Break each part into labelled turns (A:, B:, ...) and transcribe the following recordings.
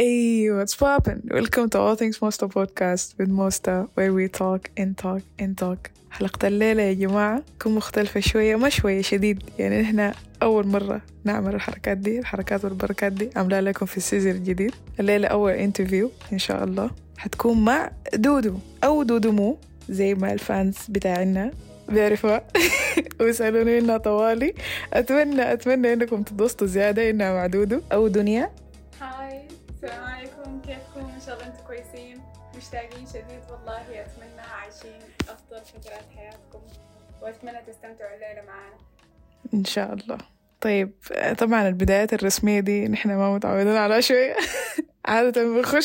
A: Hey, what's poppin'? Welcome to All Things Mosta podcast with Mosta, where we talk and talk. حلقة الليلة يا جماعة تكون مختلفة شوية، ما شوية شديد، يعني إحنا أول مرة نعمل الحركات دي، الحركات والبركات دي عملها لكم في السيزون الجديد. الليلة أول انترفيو إن شاء الله حتكون مع دودو أو دودو مو زي ما الفانز بتاعنا بيعرفوها ويسألوني إنها طوالي. أتمنى إنكم تتبسطوا زيادة إنها مع دودو أو دنيا.
B: هاي، السلام عليكم، كيفكم؟ إن شاء الله أنتم كويسين، مشتاقين شديد والله. أتمنى عايشين أفضل فترات حياتكم وأتمنى تستمتعوا الليلة معنا
A: إن شاء الله. طيب طبعا البدايات الرسمية دي نحن ما متعودين على شوية عادة بنخش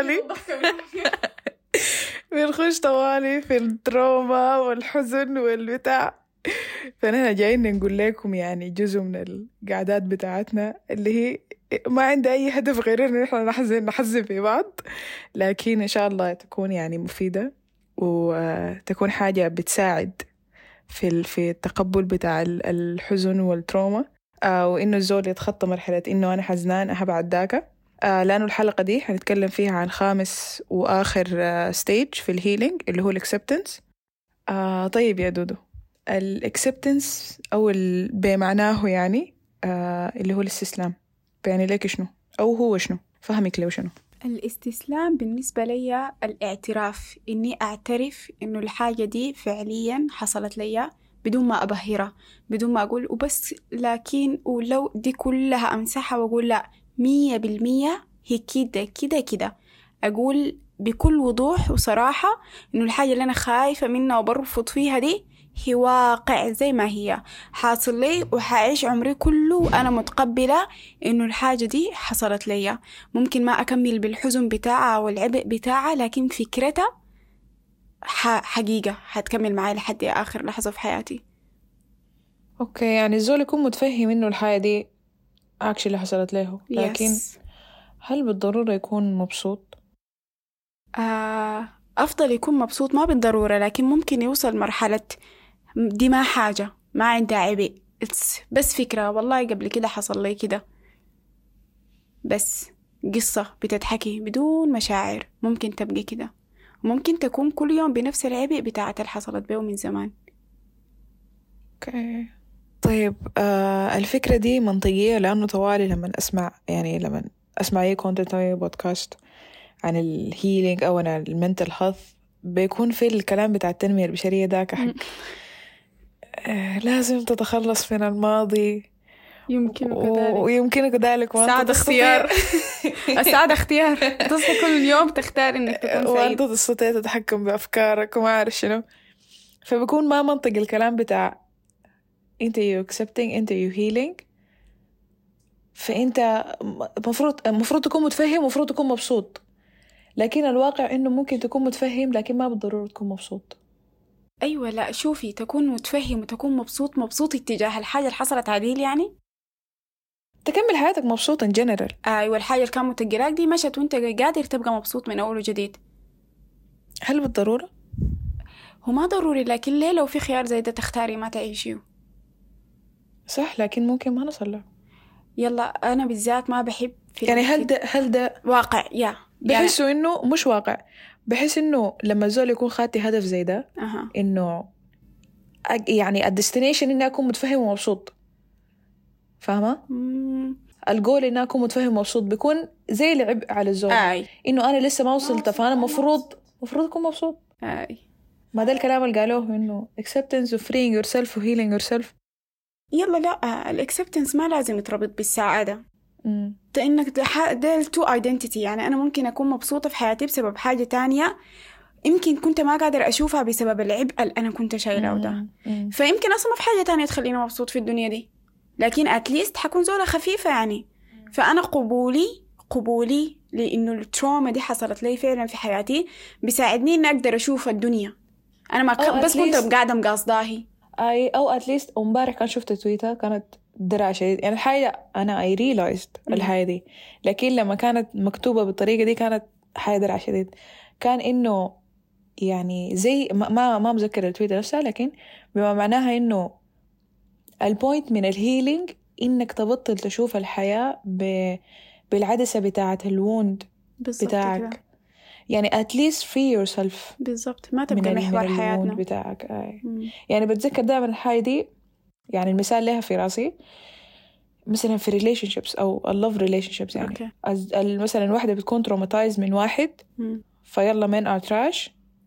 A: طوالي في الدراما والحزن والبتاع، فنحن جايين نقول لكم يعني جزء من القعدات بتاعتنا اللي هي ما عندها أي هدف غير إنه نحن نحزن في بعض، لكن إن شاء الله تكون يعني مفيدة وتكون حاجة بتساعد في التقبل بتاع الحزن والتروما، وإنه الزول يتخطى مرحلة إنه أنا حزنان أبعد ذاك. لأنه الحلقة دي هنتكلم فيها عن خامس وآخر ستيج في الهيلينج اللي هو الأكسبتنس. طيب يا دودو، الأكسبتنس أو بمعناه يعني اللي هو الاستسلام، يعني ليك شنو أو هو شنو؟ فهمك لو شنو
B: الاستسلام بالنسبة لي الاعتراف، إني أعترف إنه الحاجة دي فعليا حصلت لي بدون ما أبهرها، بدون ما أقول وبس، لكن ولو دي كلها أمسحها وأقول لا 100% هي كده أقول بكل وضوح وصراحة إنه الحاجة اللي أنا خايفة منها وبرفض فيها دي هي واقع زي ما هي حاصل لي، وحعيش عمري كله وأنا متقبلة إنه الحاجة دي حصلت لي. ممكن ما أكمل بالحزن بتاعها والعبء بتاعها، لكن فكرتها حقيقة هتكمل معي لحد آخر لحظة في حياتي.
A: أوكي، يعني الزول يكون متفهم إنه الحاجة دي عكس اللي حصلت له، لكن هل بالضرورة يكون مبسوط؟
B: أفضل يكون مبسوط، ما بالضرورة، لكن ممكن يوصل مرحلة دي ما حاجة، ما عندها عبء، بس فكرة والله قبل كده حصل لي كده، بس قصة بتتحكي بدون مشاعر، ممكن تبقى كده، وممكن تكون كل يوم بنفس العبء بتاعت اللي حصلت به من زمان.
A: اوكي طيب، الفكرة دي منطقية، لأنه طوالي لما أسمع أي كونتنت أو أي بودكاست عن الهيلينج أو عن المنتل هيلث بيكون في الكلام بتاع التنمية البشرية داك حق لازم تتخلص من الماضي، ويمكنك ذلك
B: سعادة اختيار السعادة اختيار، تصحي كل يوم تختار إنك تكون سعيد
A: وأنت تستطيع تتحكم بأفكارك وما أعرف شنو، فبيكون ما منطق الكلام بتاع أنت you accepting أنت you healing، فأنت مفروض تكون متفهم، مفروض تكون مبسوط، لكن الواقع إنه ممكن تكون متفهم لكن ما بالضرورة تكون مبسوط.
B: أيوة، لا شوفي، تكون متفهم وتكون مبسوط اتجاه الحاجة اللي حصلت عديل، يعني
A: تكمل حياتك مبسوط in general.
B: أيوة، الحاجة اللي كان متجراك دي مشت وانت قادر تبقى مبسوط من أول وجديد.
A: هل بالضرورة؟
B: هو ما ضروري، لكن ليه لو في خيار زي ده تختاري ما تعيشيه؟
A: صح، لكن ممكن ما نصل له.
B: يلا أنا بالذات ما بحب في
A: يعني هل ده
B: واقع؟
A: بحسه يعني إنه مش واقع، بحس إنه لما الزول يكون خاتي هدف زي ده إنه يعني الديستنيشن إني أكون متفهم ومبسوط، فاهمة؟ الجول إني أكون متفهم ومبسوط بيكون زي العبء على الزول، إنه أنا لسه ما وصلت، فأنا مفروض أكون مبسوط. ما ده الكلام اللي قالوه إنه acceptance of freeing yourself و healing yourself.
B: يلا لا، الacceptance ما لازم يتربط بالسعادة. إنك ده التو identity، يعني أنا ممكن أكون مبسوطة في حياتي بسبب حاجة تانية يمكن كنت ما قادر أشوفها بسبب العبء اللي أنا كنت شايله ده، فيمكن أصلا ما في حاجة تانية تخليني مبسوط في الدنيا دي، لكن أتليست حكون زولة خفيفة يعني. فأنا قبولي لأنه التروما دي حصلت لي فعلا في حياتي بيساعدني إن أقدر أشوف الدنيا، أنا ما بس كنت قاعدة مقاصداهي.
A: أو أتليست امبارح كان شفت تويتر كانت درع شديد، يعني الحاجة أنا I realized الحاجة دي، لكن لما كانت مكتوبة بالطريقة دي كانت حاجة درع شديد. كان إنه يعني زي ما مذكر التويتر نفسها، لكن بما معناها إنه البوينت من الهيلينج إنك تبطل تشوف الحياة بالعدسة بتاعة الوند
B: بالضبط
A: بتاعك
B: كده.
A: يعني at least free yourself
B: بالضبط، ما تبقى محور
A: من
B: حياتنا.
A: الوند بتاعك. يعني بتذكر دائما الحاجة دي، يعني المثال لها في راسي مثلا في relationships أو love relationships. يعني مثلا الواحدة بتكون traumatized من واحد فيلا men are trash،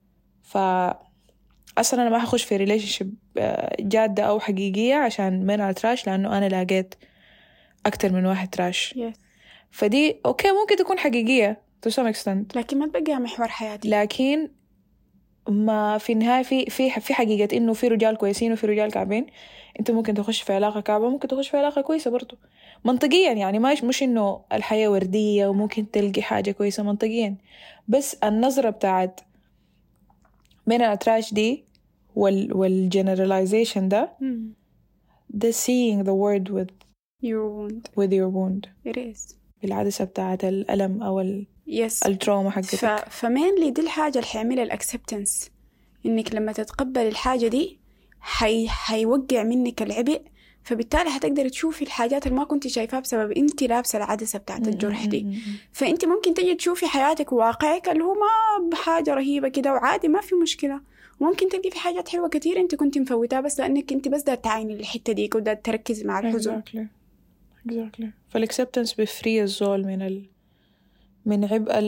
A: فأصلا أنا ما هخش في relationship جادة أو حقيقية عشان men are trash، لأنه أنا لاقيت أكتر من واحد تراش. فدي أوكي ممكن تكون حقيقية to some extent،
B: لكن ما تبقى محور حياتي.
A: لكن ما في النهاية في حقيقة إنه في رجال كويسين وفي رجال كعبين. أنت ممكن تخش في علاقة كعبة، ممكن تخش في علاقة كويسة برضو منطقيا. يعني مش إنه الحياة وردية وممكن تلقي حاجة كويسة منطقيا، بس النظرة بتاعت من التراش دي والgeneralization ده the seeing the word with your wound.
B: It is.
A: بالعدسة بتاعت الألم أو التروما حقتك.
B: فمين دي الحاجة اللي حيعملها الأكسبتنس، إنك لما تتقبل الحاجة دي حيوقع منك العبء، فبالتالي هتقدر تشوفي الحاجات اللي ما كنت شايفها بسبب انت لابسة العدسة بتاعت الجرح دي. فانت ممكن تجي تشوفي حياتك وواقعك اللي هو ما بحاجة رهيبة كده وعادي ما في مشكلة، وممكن تلقي في حاجات حلوة كتير انت كنت مفوتها بس لأنك انت بس دا تعيني الحتة دي ودا تركز مع الحزن.
A: exactly. فالacceptance بفري الزول من عبء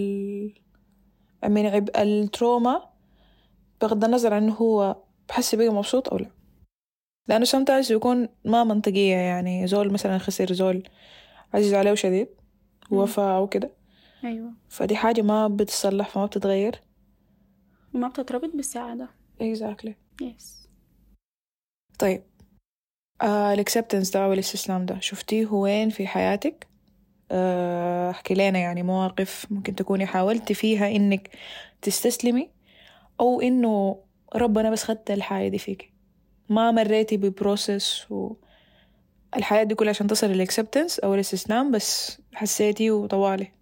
A: من عبء التروما، بغض النظر عنه هو بحس بيه مبسوط أو لا، لأنه sometimes يكون ما منطقية. يعني زول مثلا خسر زول عزيز عليه شديد ووفاة أو كده،
B: أيوة،
A: فدي حاجة ما بتصلح فما بتتغير
B: وما بتتربط بالسعادة.
A: exactly.
B: yes.
A: طيب الacceptance ده والاستسلام ده شفتيه وين في حياتك؟ احكي لنا يعني مواقف ممكن تكوني حاولتي فيها إنك تستسلمي، أو إنه ربنا بس خدت الحياة دي فيك، ما مريتي ببروسس والحياة دي كلها عشان تصل للإكسبتنس أو الاستسلام، بس حسيتي وطوالي.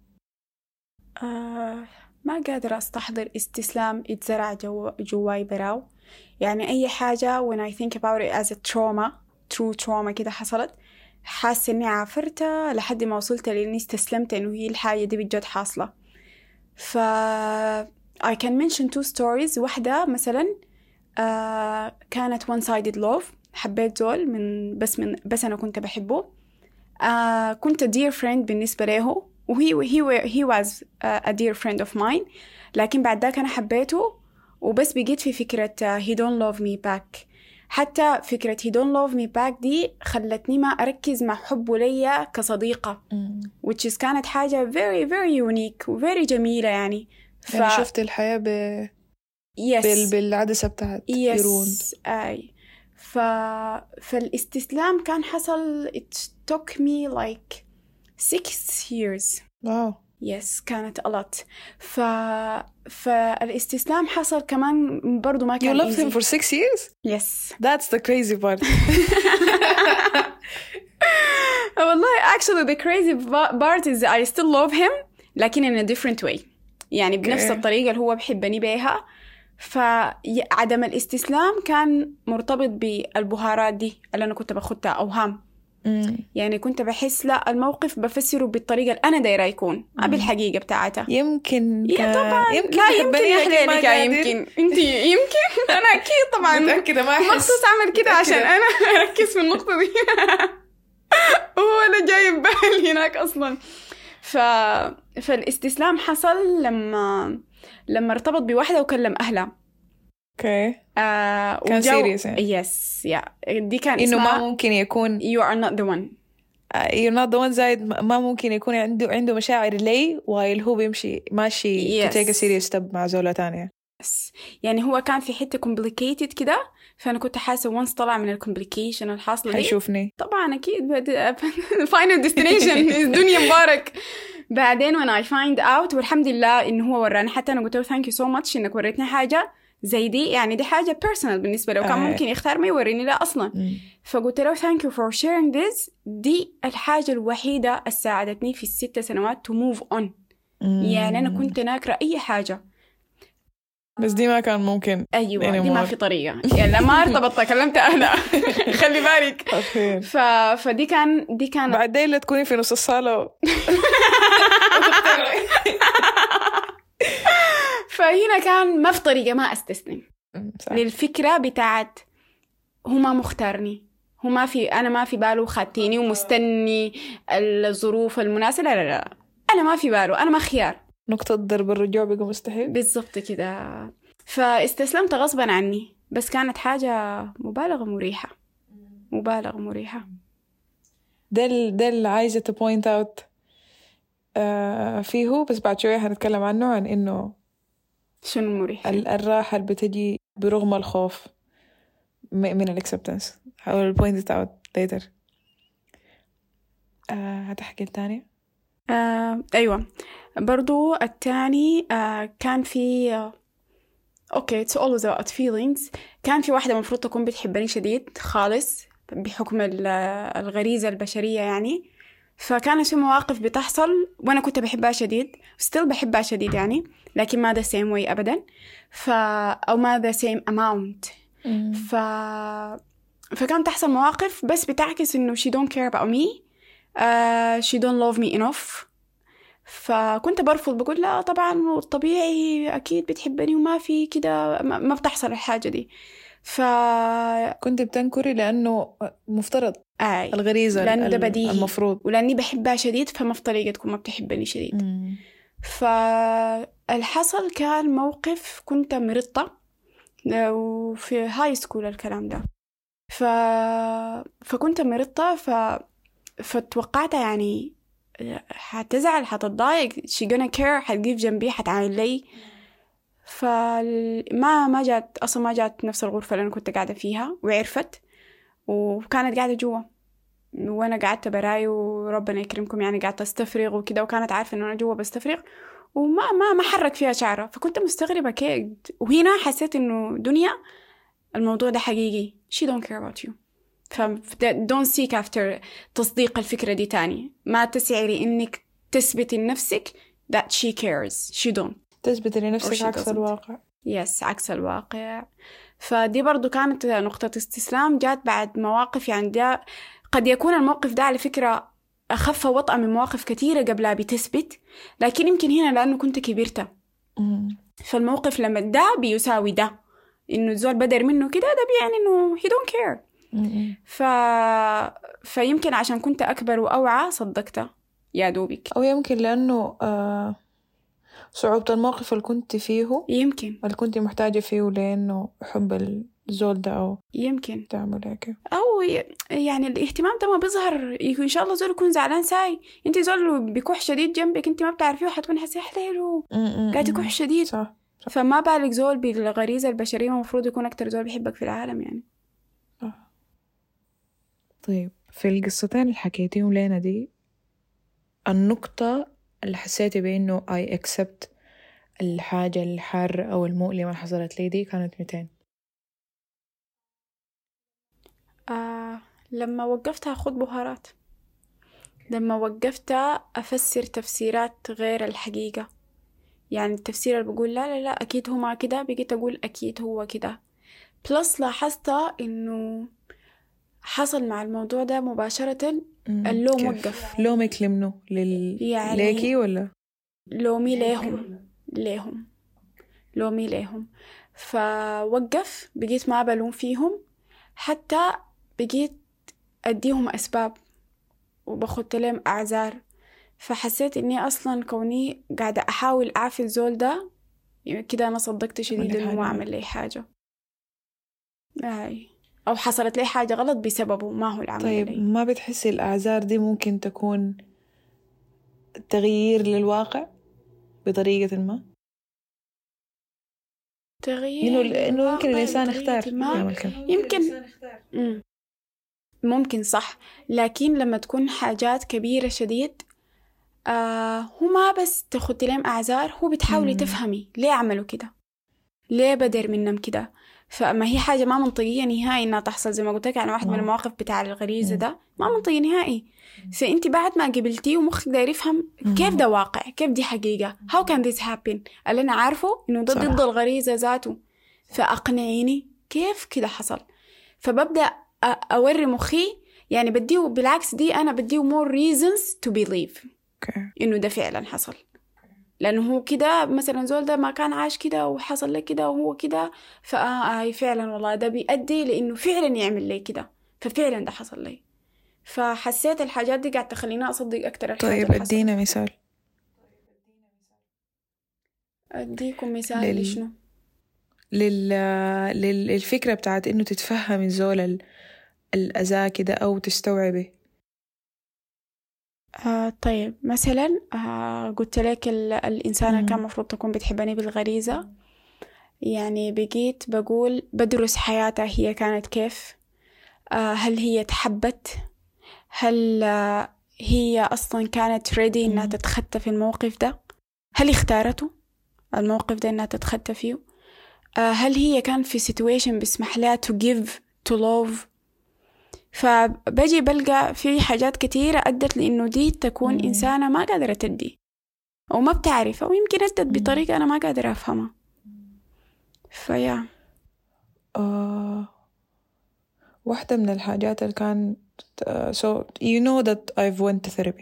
B: ما قادرة أستحضر استسلام يتزرع جواي براو. يعني أي حاجة when I think about it as a trauma, true trauma كده حصلت، حاسة إني عافرتها لحد ما وصلت لإني استسلمت إنه هي الحاجة دي بجد حاصلة. I can mention 2 stories. واحدة مثلا كانت one sided love، حبيت زول بس أنا كنت بحبه، كنت dear friend بالنسبة له، he was a dear friend of mine. لكن بعد ذاك أنا حبيته وبس بقيت في فكرة he don't love me back. حتى فكرة he don't love me back دي خلتني ما أركز مع حبه ليا كصديقة which is كانت حاجة very very unique و very جميلة. يعني
A: شفت الحياة بالعدسة بتاعت يروند.
B: فالاستسلام كان حصل it took me like 6 years.
A: wow.
B: yes كانت a lot. فالاستسلام حصل كمان برضو ما كان
A: you loved him for 6 years.
B: yes
A: that's the crazy part.
B: والله actually the crazy part is I still love him لكن in a different way. يعني بنفس الطريقة اللي هو بحبني بيها. فعدم الاستسلام كان مرتبط بالبهارات دي اللي أنا كنت باخدها أوهام. يعني كنت بحس لا الموقف بفسره بالطريقة اللي أنا دايرة يكون ما بالحقيقة بتاعتها.
A: يمكن
B: طبعا
A: يمكن
B: لا يمكن يا حليلك يمكن أنت يمكن أنا أكيد طبعا
A: متأكدة ما أحس
B: مخصوص أعمل كده عشان أنا أركز في النقطة دي. هو أنا جايب بالي هناك أصلا. فالاستسلام حصل لما ارتبط بواحدة وكلم أهلها.
A: اوكي كان سيريس يعني.
B: يس دي كان
A: إنه ما ممكن يكون
B: you are not the one
A: you're not the one زايد ما ممكن يكون عنده مشاعر لي while هو بيمشي ماشي to take a serious step مع زولة تانية.
B: يعني هو كان في حتة complicated كده، فأنا كنت حاسة once طلع من complication الحاصلة دي
A: حيشوفني
B: طبعا أكيد final destination الدنيا مبارك. بعدين when I find out والحمد لله إنه هو وراني، حتى أنا قلت له thank you so much إنك وريتني حاجة زي دي، يعني دي حاجة personal بالنسبة له، كان ممكن يختار ما يوريني لا أصلا. فقلت له thank you for sharing this. دي الحاجة الوحيدة اللي ساعدتني في ال6 سنوات to move on. يعني أنا كنت ناكرة أي حاجة
A: بس دي ما كان ممكن.
B: أيوة دي ما في طريقة يعني ما ارتبطت كلمت أهلها خلي بالك. فدي كان
A: بعدين لا تكوني في نص الصالة
B: فهنا كان ما في طريقة ما أستسلم للفكرة بتاعت هو ما مختارني، هو ما في، أنا ما في باله خاتيني ومستني الظروف المناسبة، لا لا لا أنا ما في باله، أنا ما خيار.
A: نقطة ضرب الرجوع بقى مستحيل.
B: بالضبط كده. فاستسلمت غصبا عني، بس كانت حاجة مبالغة مريحة.
A: ده اللي عايزة تبوينت اوت فيه، بس بعد شوية هنتكلم عنه، عن إنه
B: شنو مريح
A: الراحة اللي بتجي برغم الخوف من الأكسبتنس. هقول البوينت اوت later. هتحكي الثانية؟
B: أيوة برضو الثاني كان في okay it's always about feelings. كان في واحدة مفروض تكون بتحبني شديد خالص بحكم الغريزة البشرية يعني. فكانت في مواقف بتحصل وأنا كنت بحبها شديد still بحبها شديد يعني، لكن ما the same way أبدا. أو ما the same amount. فكانت تحصل مواقف بس بتعكس إنه she don't care about me, she don't love me enough. فكنت برفض، بقول لا طبعا الطبيعي أكيد بتحبني وما في كده، ما بتحصل الحاجة دي.
A: كنت بتنكري لأنه مفترض الغريزة
B: لأنه ده بديهي
A: المفروض،
B: ولأني بحبها شديد فما في طريقة تكون ما بتحبني شديد. فالحصل كان موقف كنت مرضة وفي هاي سكول الكلام ده. فكنت مرضة فتوقعت يعني حتزعل حتضايق she gonna care حتقف جنبي حتعاين لي. ما جات أصلا، ما جات نفس الغرفة اللي أنا كنت قاعدة فيها وعرفت، وكانت قاعدة جوا وأنا قعدت براي وربنا يكرمكم يعني قعدت أستفرغ وكده، وكانت عارفة إنه أنا جوا بستفرغ وما حرك فيها شعرة. فكنت مستغربة كيف، وهنا حسيت إنه دنيا الموضوع ده حقيقي she don't care about you. don't seek after تصديق الفكرة دي تاني، ما تسعي إنك تثبت لنفسك that she cares, she don't
A: تثبت لنفسك عكس الواقع.
B: yes عكس الواقع. فدي برضو كانت نقطة استسلام جات بعد مواقف يعني ده قد يكون الموقف ده على فكرة أخف وطأ من مواقف كثيرة قبلها بتثبت، لكن يمكن هنا لأنه كنت كبيرته فالموقف لما ده بيساوي ده إنه الزول بدر منه كده، ده بيعني إنه he don't care. فيمكن عشان كنت أكبر وأوعى صدقته يا دوبك،
A: أو يمكن لأنه صعوبة الموقف اللي كنت فيه،
B: يمكن
A: اللي كنت محتاجة فيه لأنه حب الزول ده، أو
B: يمكن
A: تعمل هيك،
B: أو يعني الاهتمام ده ما بيظهر. إن شاء الله زول يكون زعلان ساي، أنت زول بيكح شديد جنبك أنت ما بتعرفيه وحتكون حسيه حليله قاعد يكح شديد
A: صح.
B: فما بالك زول بالغريزة البشرية المفروض يكون أكتر زول بيحبك في العالم يعني.
A: طيب في القصتين اللي حكيتيهم لينا دي، النقطة اللي حسيتي بأنه I accept الحاجة الحارة أو المؤلمة اللي حصلت لي دي كانت 200؟
B: لما وقفت أخذ بهارات، لما وقفت أفسر تفسيرات غير الحقيقة. يعني التفسير اللي بقول لا لا لا أكيد هو ما كده، بقيت أقول أكيد هو كده. بلس لاحظت إنه حصل مع الموضوع ده مباشرة اللوم وقف.
A: لومك لمنه
B: يعني
A: ليكي ولا
B: لومي ليهم فوقف. بقيت ما بلوم فيهم، حتى بقيت أديهم أسباب وبخدت لهم أعذار. فحسيت إني أصلا كوني قاعدة أحاول أعفي الزول ده كده أنا صدقت شديد إنه ما عمل لي حاجة أو حصلت لي حاجة غلط بسببه، ما هو العمل.
A: طيب لي. ما بتحسي الأعذار دي ممكن تكون تغيير للواقع بطريقة ما؟
B: تغيير
A: إنه يمكن الإنسان يختار
B: يمكن ممكن صح، لكن لما تكون حاجات كبيرة شديد هو ما بس تاخد لهم أعذار، هو بتحاولي تفهمي ليه عملوا كده، ليه بدر منهم كده. فما هي حاجة ما منطقية نهائي إنها تحصل. زي ما قلت لك يعني واحد من المواقف بتاع الغريزة ده ما منطقي نهائي. فأنت بعد ما قبلتيه ومخك داير يفهم كيف ده واقع، كيف دي حقيقة، how can this happen، اللي أنا عارفه إنه ده ضد الغريزة ذاته، فأقنعيني كيف كده حصل. فببدأ أوري مخي يعني بديه بالعكس، دي أنا بديه more reasons to believe إنه ده فعلا حصل، لأنه هو كده مثلا زول ده ما كان عاش كده وحصل له كده وهو كده، فعلا والله ده بيؤدي لأنه فعلا يعمل لي كده، ففعلا ده حصل لي. فحسيت الحاجات دي قاعد تخليني أصدق أكتر الحاجات.
A: طيب أدينا مثال.
B: أديكم مثال لشنو؟
A: للفكرة بتاعت إنه تتفهم الزول الأذى كده أو تستوعبه.
B: طيب مثلا قلت لك الإنسانة كان مفروض تكون بتحبني بالغريزة، يعني بقيت بقول بدرس حياتها هي كانت كيف، هل هي تحبت، هل هي أصلا كانت ريدي إنها تتخطى في الموقف ده، هل اختارته الموقف ده إنها تتخطى فيه، هل هي كان في situation بسمح لها to give to love. فبجي بلقى في حاجات كتيرة أدت لإنه دي تكون إنسانة ما قادرة تدي أو ما بتعرف، أو يمكن أدت بطريقة أنا ما قادرة أفهمها. فيا
A: واحدة من الحاجات اللي كان so you know that I've went to therapy.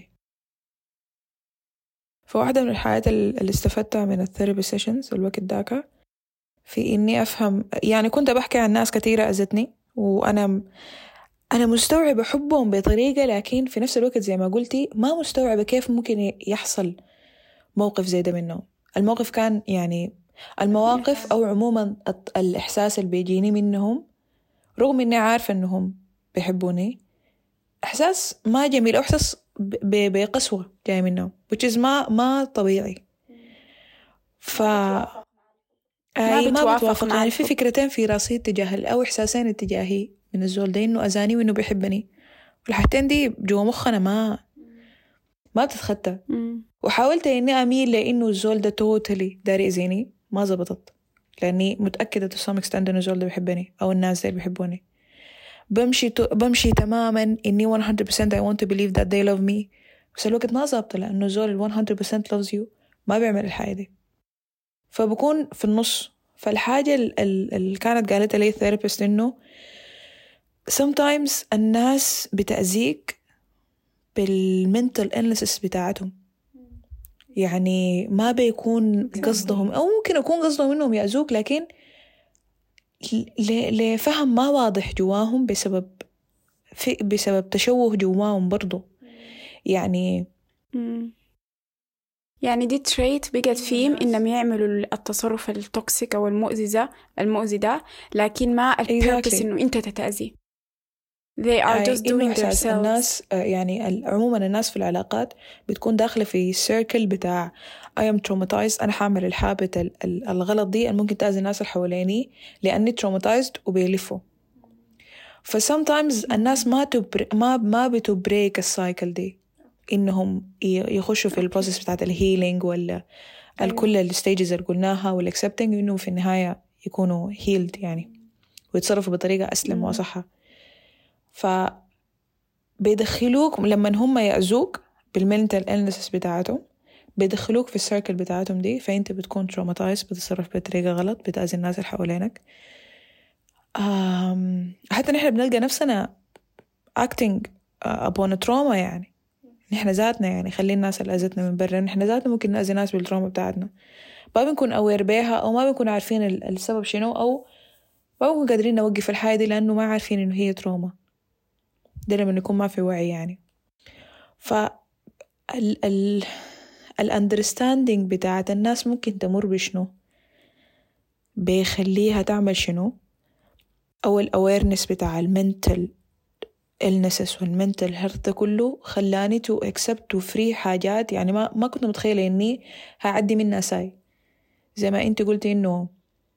A: فواحدة من الحاجات اللي استفدتها من الثيرابي سيشنز الوقت داك في إني أفهم، يعني كنت بحكي عن ناس كتيرة أذتني وأنا مستوعبة حبهم بطريقة، لكن في نفس الوقت زي ما قلتي ما مستوعبة كيف ممكن يحصل موقف زي ده منهم. الموقف كان يعني المواقف أو عموما الإحساس اللي بيجيني منهم رغم إني عارفة إنهم بيحبوني إحساس ما جميل أو إحساس بقسوة جاي منهم which is ما طبيعي. ما بتوافق يعني في فكرتين في راسي تجاه أو إحساسين اتجاهي من الزول ده، إنه أذاني وإنه بيحبني، والحاجتين دي جوا مخنا ما بتتخطى. وحاولت إني أميل لإنه الزول ده توتالي داري يأذيني، ما زبطت، لأني متأكدة to some extent إنه الزول ده بيحبني أو الناس دي بيحبوني. بمشي تماما إني 100% I want to believe that they love me، بس الوقت ما زبط، لأنه الزول 100% loves you ما بيعمل الحاجة دي، فبكون في النص. فالحاجة اللي كانت قالتها لي الثيرابيست إنه sometimes الناس بتأذيك بالمنتل illnesses بتاعتهم، يعني ما بيكون قصدهم أو ممكن يكون قصدهم إنهم يأذوك، لكن لفهم ما واضح جواهم بسبب تشوه جواهم برضو. يعني
B: دي تريت بقت فيهم إنهم يعملوا التصرف التوكسيك أو المؤذي ده، لكن ما البيربس إنه أنت تتأذي. They are just doing themselves.
A: الناس يعني عموما الناس في العلاقات بتكون داخلة في سيركل بتاع I am traumatized، أنا حامل الحابة الغلط دي اللي ممكن تأذي الناس اللي حواليني لأني traumatized وبيلفوا. sometimes الناس ما بتبريك السايكل دي، إنهم يخشوا في البروسيس بتاعت الهيلينج ولا كل الستيجز اللي قلناها والaccepting، إنه في النهاية يكونوا healed يعني ويتصرفوا بطريقة أسلم وأصحى. فبيدخلوك لما هم يأذوك بالمنتل illnesses بتاعتهم، بيدخلوك في السيركل بتاعتهم دي، فأنت بتكون traumatized، بتتصرف بطريقة غلط، بتأذي الناس اللي حوالينك. حتى نحن بنلقى نفسنا acting upon a trauma، يعني نحن ذاتنا يعني خلي الناس اللي أذتنا من برا، نحن ذاتنا ممكن نأذي ناس بالتروما بتاعتنا، ما بنكون aware بيها أو ما بنكون عارفين السبب شنو، أو ما بنكون قادرين نوقف الحاجة دي لأنه ما عارفين إنه هي تروما. ده لما نكون ما في وعي يعني. الأندرستاندينج بتاعت الناس ممكن تمر بشنو، بيخليها تعمل شنو، أو الأويرنس بتاع المنتل illnesses والمنتل هيلث كله خلاني to accept to free حاجات يعني ما كنت متخيلة إني هعدي منها ساي. زي ما أنت قلتي إنه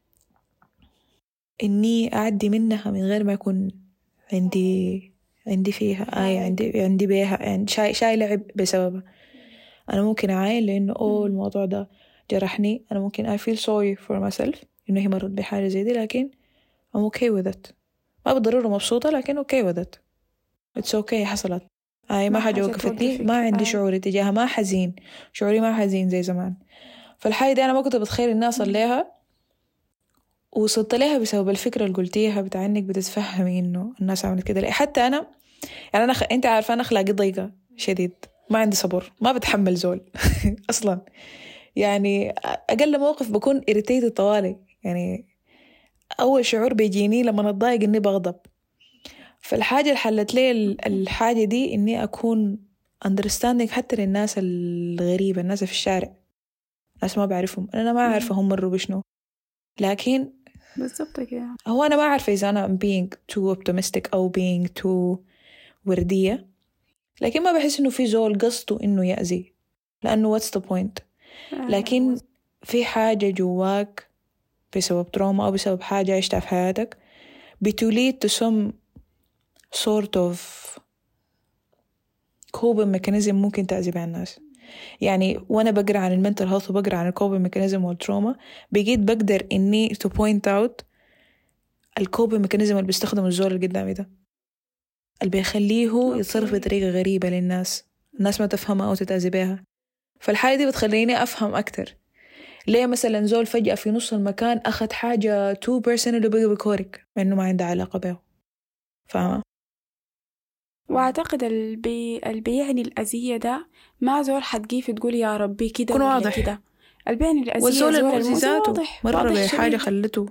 A: إني أعدي منها من غير ما يكون عندي فيها عندي بيها يعني شاي لعب بسببها. أنا ممكن أعاين لأنه الموضوع ده جرحني، أنا ممكن I feel sorry for myself إنه هي مرت بحاجة زي دي، لكن I'm okay with it. ما بالضرورة مبسوطة لكن okay with it. it's okay حصلت. ما حاجة وقفتني، ما عندي شعور تجاهها، ما حزين، شعوري ما حزين زي زمان. فالحاجة دي أنا ما كنت بتخيل إني أصل لها، وصلت لها بسبب الفكرة اللي قلتيها بتاع إنك بتتفهمي إنه الناس عملت كده ليه. حتى أنا يعني أنت عارفة أنا أخلاقي ضيقة شديد، ما عندي صبر، ما بتحمل زول أصلا. يعني أقل موقف بكون irritated طوالي. يعني أول شعور بيجيني لما أتضايق إني بغضب. فالحاجة اللي حلت لي الحاجة دي إني أكون understanding حتى للناس الغريبة، الناس في الشارع، ناس ما بعرفهم، أنا ما أعرف هم مروا بشنو، لكن
B: بالضبط كده.
A: هو أنا ما أعرف إذا أنا being too optimistic أو being too وردية، لكن ما بحس إنه في زول قصده إنه يأذي، لأنه what's the point. لكن في حاجة جواك بسبب تروما أو بسبب حاجة عشتها في حياتك بتوليد to some sort of coping mechanism ممكن تأذي بها الناس. يعني وأنا بقرأ عن المنتل هيلث وبقرأ عن الcoping mechanism والتروما، بقيت بقدر إني to point out الcoping mechanism اللي بيستخدم الزول اللي قدامي ده، اللي بيخليه يتصرف بطريقة غريبة للناس، الناس ما تفهمها أو تتأذي بها. فالحاجة دي بتخليني أفهم أكتر ليه مثلا زول فجأة في نص المكان أخذ حاجة 2% اللي بقى بكورك مع إنه ما عنده علاقة به. فاهمة؟
B: وأعتقد البيعني الأذية ده ما زول حتجيف تقول يا ربي كده
A: كون
B: ولا
A: واضح
B: كده. البيعني الأذية
A: والزول
B: زول
A: المؤذي ذاته مرة بحاجة
B: شديد.
A: خلته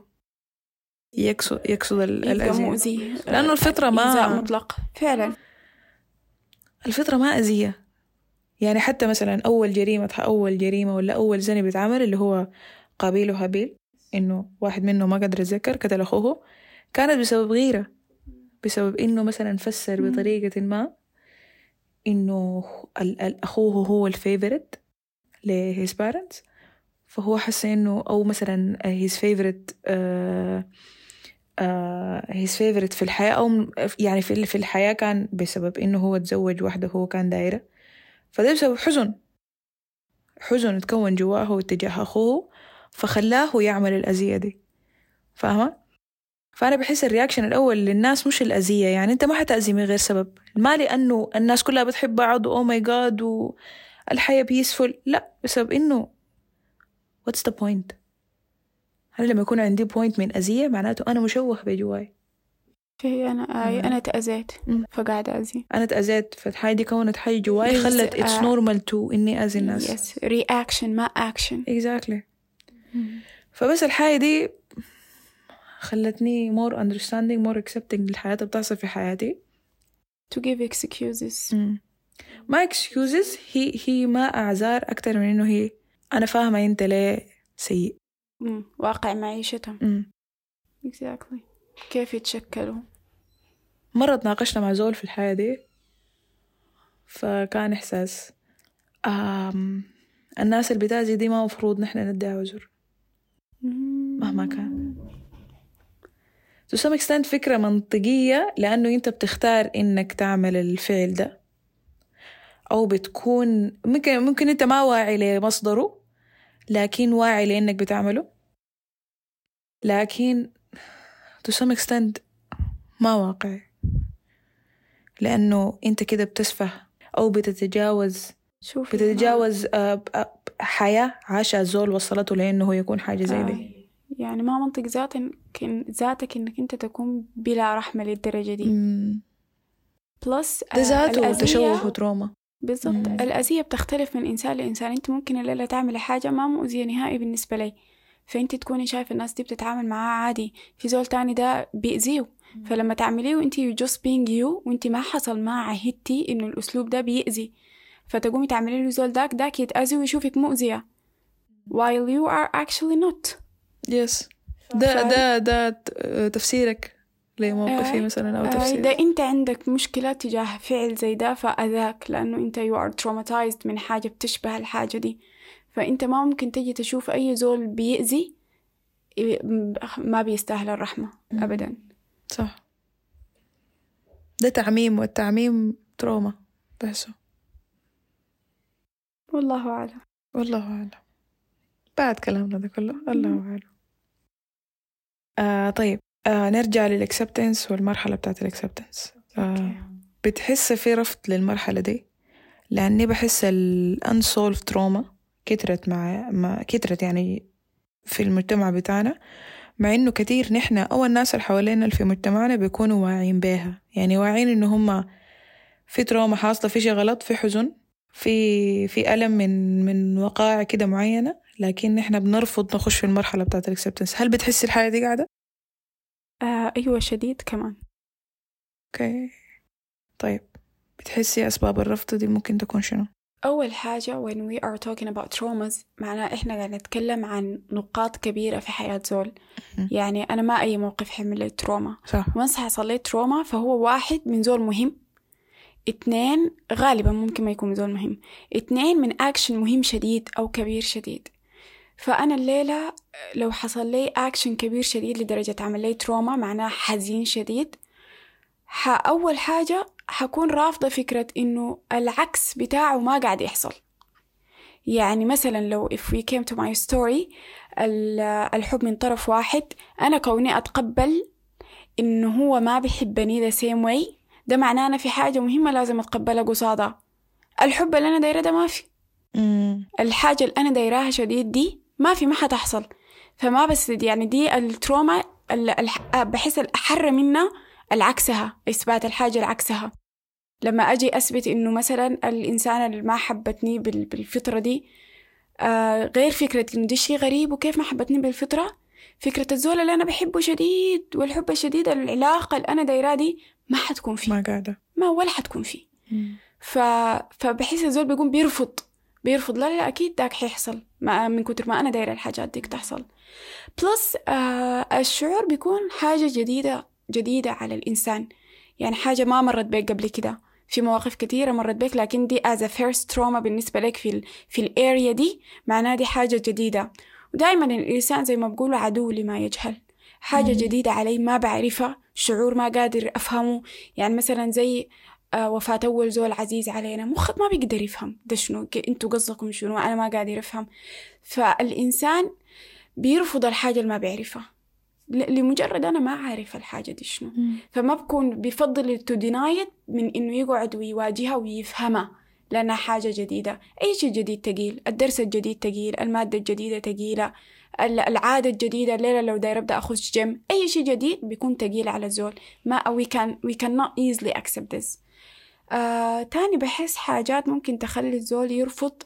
A: يقصد الأذية،
B: مؤذي،
A: لأنه الفطرة ما
B: إيذاء مطلق فعلا.
A: الفطرة ما أذية. يعني حتى مثلا أول جريمة ولا أول زنا بيتعمل اللي هو قابيل وهابيل، إنه واحد منه ما قدر يتذكر قتل أخوه، كانت بسبب غيرة، بسبب إنه مثلا فسر بطريقة ما إنه أخوه هو الفيفوريت ل his parents، فهو حس إنه أو مثلا his favorite his favorite في الحياة، أو يعني في الحياة كان بسبب إنه هو تزوج واحدة هو كان دايرة، فده بسبب حزن تكون جواه تجاه أخوه فخلاه يعمل الأذية دي. فاهمة؟ فأنا بحس الرياكشن الأول للناس مش الأذية، يعني أنت ما حتأذي من غير سبب، ما لأنه الناس كلها بتحب بعض أو ماي جاد والحياة بيسفل، لا، بسبب إنه what's the point. أنا لما يكون عندي point من أذية معناته أنا مشوه بجواي،
B: أنا تأذيت فقاعدة أذي،
A: أنا تأذيت، فالحاجة دي كونت حاجة جواي خلت it's normal to إني أذي الناس.
B: yes reaction ما action.
A: exactly. فبس الحاجة دي خلتني more understanding more accepting للحياة اللي بتحصل في حياتي.
B: to give excuses.
A: ما excuses، هي ما أعذار أكتر من إنه هي أنا فاهمة أنت ليه سيء.
B: واقع معيشتهم. exactly. كيف يتشكلوا.
A: مرة تناقشنا مع زول في الحياة دي، فكان إحساس الناس اللي بتأذي دي ما مفروض نحن نديها عذر مهما كان. to some extent فكرة منطقية، لأنه أنت بتختار إنك تعمل الفعل ده، أو بتكون ممكن أنت ما واعي لمصدره لكن واعي لأنك بتعمله، لكن to some extent ما واقعي، لأنه أنت كده بتسفه أو بتتجاوز حياة عاشها الزول وصلته لأنه هو يكون حاجة زي دي.
B: يعني ما منطق ذاتك إنك أنت تكون بلا رحمة للدرجة دي. بلس
A: ده ذاته تشوه وتروما.
B: بالضبط. الأذية بتختلف من إنسان لإنسان. أنت ممكن الليلة تعملي حاجة ما مؤذية نهائي بالنسبة لي، فأنت تكوني شايفة الناس دي بتتعامل معاه عادي، في زول تاني ده بيأذيه، فلما تعمليه وأنت just being you وأنت ما حصل ما عهدتي إنه الأسلوب ده بيأذي، فتقومي تعملي له زول داك يتأذي ويشوفك مؤذية while you are actually not.
A: yes. ده تفسيرك لموقفي مثلا أو تفسير
B: ده أنت عندك مشكلة تجاه فعل زي ده فأذاك، لأنه أنت you are traumatized من حاجة بتشبه الحاجة دي، فأنت ما ممكن تجي تشوف أي زول بيأذي ما بيستاهل الرحمة أبدا.
A: صح. ده تعميم، والتعميم تروما بحسه.
B: والله أعلم.
A: بعد كلامنا ده كله الله أعلم. طيب نرجع للأكسبتنس والمرحلة بتاعت الأكسبتنس. بتحس في رفض للمرحلة دي، لأني بحس الانسولف تروما كترت كترت يعني في المجتمع بتاعنا، مع إنه كتير نحن أو الناس اللي حوالينا في مجتمعنا بيكونوا واعيين بيها، يعني واعيين إنه هم في تروما حاصلة، في شيء غلط، في حزن، في ألم من وقائع كده معينة، لكن نحن بنرفض نخش في المرحلة بتاعت الأكسبتنس. هل بتحسي الحالة دي قاعدة؟
B: أيوة شديد كمان.
A: اوكي طيب، بتحسي أسباب الرفض دي ممكن تكون شنو؟
B: أول حاجة when we are talking about traumas معناه إحنا قاعد نتكلم عن نقاط كبيرة في حياة زول. يعني أنا ما أي موقف حمل لي تروما، وانس حصل لي تروما فهو واحد من زول مهم، 2 غالبا ممكن ما يكون زول مهم، 2 من أكشن مهم شديد أو كبير شديد. فأنا الليلة لو حصل لي أكشن كبير شديد لدرجة عمل لي تروما معناه حزين شديد، أول حاجة حكون رافضة فكرة إنه العكس بتاعه ما قاعد يحصل. يعني مثلا لو if we came to my story الحب من طرف واحد، أنا كوني أتقبل إنه هو ما بيحبني the same way، ده معناه أنا في حاجة مهمة لازم أتقبلها قصادها. الحب اللي أنا دايرة ده ما في، الحاجة اللي أنا دايراها شديد دي ما حتحصل. فما بس يعني دي التروما بحس الأحر منها العكسها، إثبات الحاجة العكسها. لما أجي أثبت إنه مثلا الإنسان اللي ما حبتني بالفطرة دي غير فكرة إنه دي شيء غريب وكيف ما حبتني بالفطرة، فكرة الزول اللي أنا بحبه شديد والحب الشديد العلاقة اللي أنا دايرة دي ما حتكون فيه،
A: ما قاعدة،
B: ما ولا حتكون فيه. فبحس الزول بيقوم بيرفض لا أكيد داك حيحصل من كتر ما أنا دايرة الحاجات ديك تحصل. بلس الشعور بيكون حاجة جديدة على الإنسان، يعني حاجة ما مرت بيك قبل كده، في مواقف كثيرة مرت بيك لكن دي as a first trauma بالنسبة لك في الاريا دي، معناه دي حاجة جديدة. ودائما الإنسان زي ما بقوله عدو لما يجهل، حاجة جديدة علي ما بعرفها، شعور ما قادر أفهمه. يعني مثلا زي وفاة أول زول عزيز علينا، مخك ما بيقدر يفهم ده شنو، انتوا قصدكم شنو، أنا ما قادر أفهم. فالإنسان بيرفض الحاجة اللي ما بيعرفها لمجرد أنا ما عارف الحاجة دي شنو. فما بكون بيفضل to deny it من إنه يقعد ويواجهها ويفهمها، لأنها حاجة جديدة. أي شيء جديد تقيل، الدرس الجديد تقيل، المادة الجديدة تقيلة، العادة الجديدة، الليلة لو داير أبدأ أخذ جيم، أي شيء جديد بيكون تقيل على الزول. ما we cannot easily accept this. تاني بحس حاجات ممكن تخلي الزول يرفض،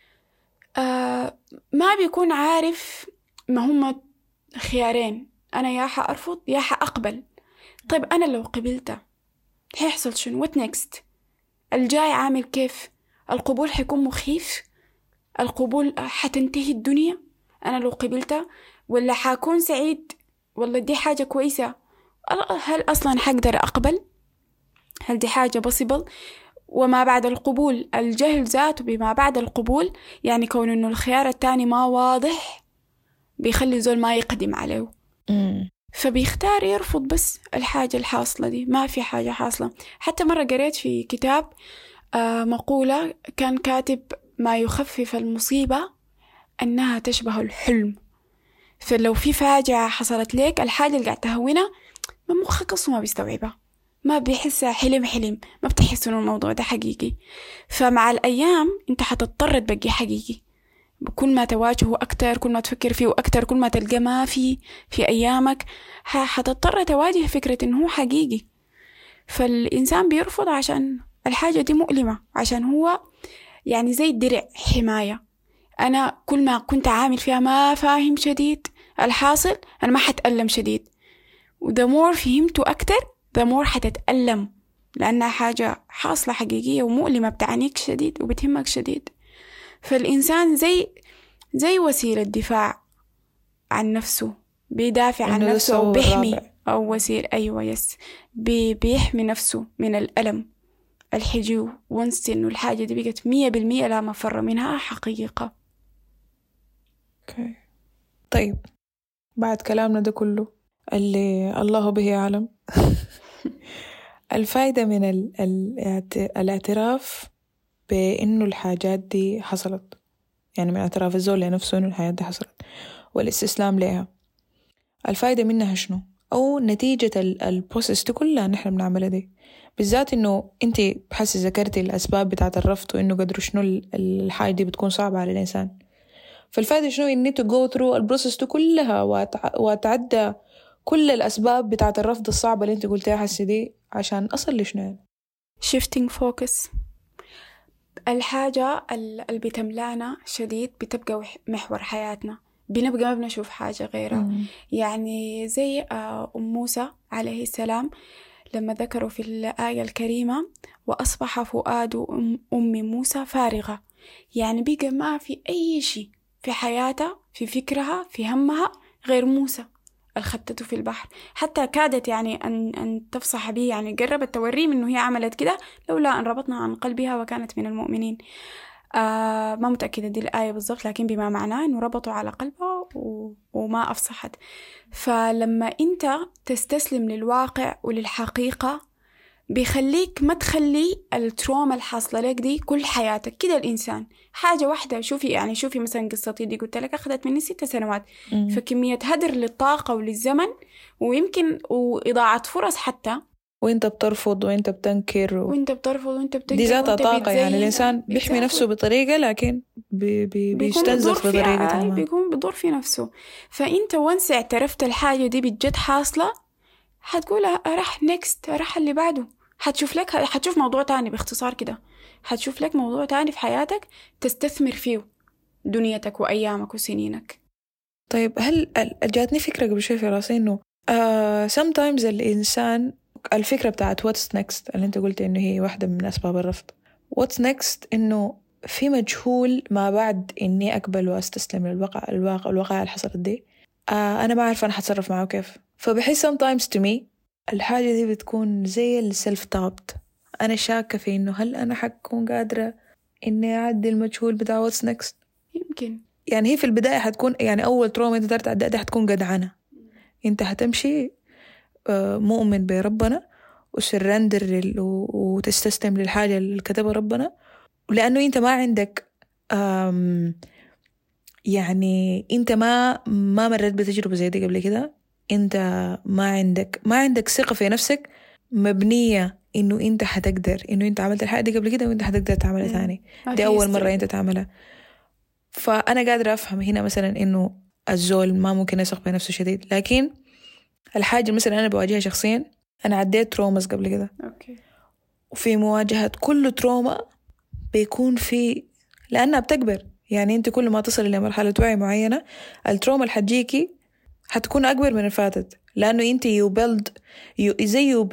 B: ما بيكون عارف، ما هم خيارين، أنا يا حأرفض يا حأقبل. طيب أنا لو قبلته هيحصل شنو؟ what next؟ الجاي عامل كيف؟ القبول حيكون مخيف؟ القبول حتنتهي الدنيا أنا لو قبلته؟ ولا حاكون سعيد؟ والله دي حاجة كويسة؟ هل أصلا حقدر أقبل؟ هل دي حاجة possible؟ وما بعد القبول، الجهل ذاته بما بعد القبول، يعني كون إنه الخيار التاني ما واضح بيخلي زول ما يقدم عليه، فبيختار يرفض بس الحاجة الحاصلة دي. ما في حاجة حاصلة. حتى مرة قريت في كتاب مقولة كان كاتب ما يخفف المصيبة أنها تشبه الحلم. فلو في فاجعة حصلت لك، الحاجة اللي قاعد تهونها ما مخك أصلا ما بيستوعبها، ما بيحسها حلم، ما بتحس إنه الموضوع ده حقيقي. فمع الأيام أنت حتضطر تبقي حقيقي، كل ما تواجهه أكتر، كل ما تفكر فيه أكتر، كل ما تلقى ما في أيامك حتضطر تواجه فكرة إنه هو حقيقي. فالإنسان بيرفض عشان الحاجة دي مؤلمة، عشان هو يعني زي الدرع حماية. أنا كل ما كنت عامل فيها ما فاهم شديد الحاصل، أنا ما حتألم شديد، وده مور فهمته أكتر ده مور حتتألم، لأنها حاجة حاصلة حقيقية ومؤلمة بتعنيك شديد وبتهمك شديد. فالإنسان زي وسيلة دفاع عن نفسه، بيدافع عن نفسه أو بيحمي، أو وسيلة أيوة يس بيحمي نفسه من الألم الحجو، وانس إنه الحاجة دي بقت 100% لا مفر منها حقيقة.
A: طيب بعد كلامنا ده كله اللي الله به يعلم الفايدة من الاعتراف بإنه الحاجات دي حصلت، يعني من اعتراف الزول لنفسه إنه الحياة دي حصلت والاستسلام لها، الفايدة منها شنو؟ أو نتيجة البروسيس دي كلها نحن بنعملها دي، بالذات إنه أنت بحس ذكرتي الأسباب بتاعة الرفض وإنه قدروا شنو الحاجة دي بتكون صعبة على الإنسان. فالفائدة شنو إني to go through البروسيس دي كلها وأتعدى كل الأسباب بتاعة الرفض الصعبة اللي أنت قلتها حسي دي عشان أصل لشنو يعني.
B: shifting focus. الحاجة اللي بتملانا شديد بتبقى محور حياتنا، بنبقى ما بنشوف حاجة غيرها. يعني زي أم موسى عليه السلام لما ذكروا في الآية الكريمة وأصبح فؤاد أم موسى فارغة، يعني بقى ما في أي شيء في حياتها، في فكرها، في همها غير موسى الخطته في البحر. حتى كادت يعني أن تفصح به، يعني قربت توريه إنه هي عملت كده لولا أن ربطنا عن قلبها وكانت من المؤمنين. ما متأكدة دي الآية بالضبط، لكن بما معناه إنه ربطوا على قلبها وما أفصحت. فلما أنت تستسلم للواقع وللحقيقة بيخليك ما تخلي التروما الحاصلة لك دي كل حياتك. كده الإنسان حاجة واحدة، شوفي مثلا قصتي دي قلت لك أخذت مني 6 سنوات، فكمية هدر للطاقة وللزمن ويمكن وإضاعة فرص حتى،
A: وانت بترفض وانت بتنكر
B: وانت بتنكر
A: دي ذاتها طاقة. يعني الإنسان بيحمي نفسه بطريقة لكن بيستنزف بطريقة تمام،
B: بيكون بيضر في نفسه. فانت وانس اعترفت الحاجة دي بجد حاصلة، هتقول أرح نيكست، أرح اللي بعده. هتشوف موضوع تاني، باختصار كده هتشوف لك موضوع تاني في حياتك تستثمر فيه دنيتك وأيامك وسنينك.
A: طيب هل جاتني فكرة قبل شوي في راسي إنه sometimes الإنسان الفكرة بتاعت what's next اللي أنت قلت إنه هي واحدة من أسباب الرفض. what's next إنه في مجهول ما بعد إني أقبل وأستسلم الواقع اللي حصلت دي. أنا ما أعرف أنا حتصرف معه كيف. فبحس sometimes to me الحاجة دي بتكون زي السلف تابت. أنا شاكة في إنه هل أنا حكون قادرة إني أعدي المجهول بتاع what's next.
B: يمكن
A: يعني هي في البداية حتكون يعني أول تروما أنت تعدي دي حتكون جدعنة. أنت هتمشي مؤمن بربنا وسرندر وتستسلم للحاجة اللي كتبها ربنا، لأنه أنت ما عندك يعني أنت ما مرت بتجربة زي دي قبل كده. أنت ما عندك ثقة في نفسك مبنية إنه أنت هتقدر، إنه أنت عملت الحاجة دي قبل كده وأنت هتقدر تعملها ثاني. دي أول مرة أنت تعملها. فأنا قادرة أفهم هنا مثلا إنه الزول ما ممكن يثق بنفسه شديد، لكن الحاجة مثلا أنا بواجهها شخصيا، أنا عديت تروماز قبل كده. وفي مواجهة كل تروما بيكون في، لأنها بتكبر. يعني أنت كل ما تصل إلى مرحلة وعي معينة التروما اللي حتجيكي حتكون أكبر من الفاتت، لأنه أنت زي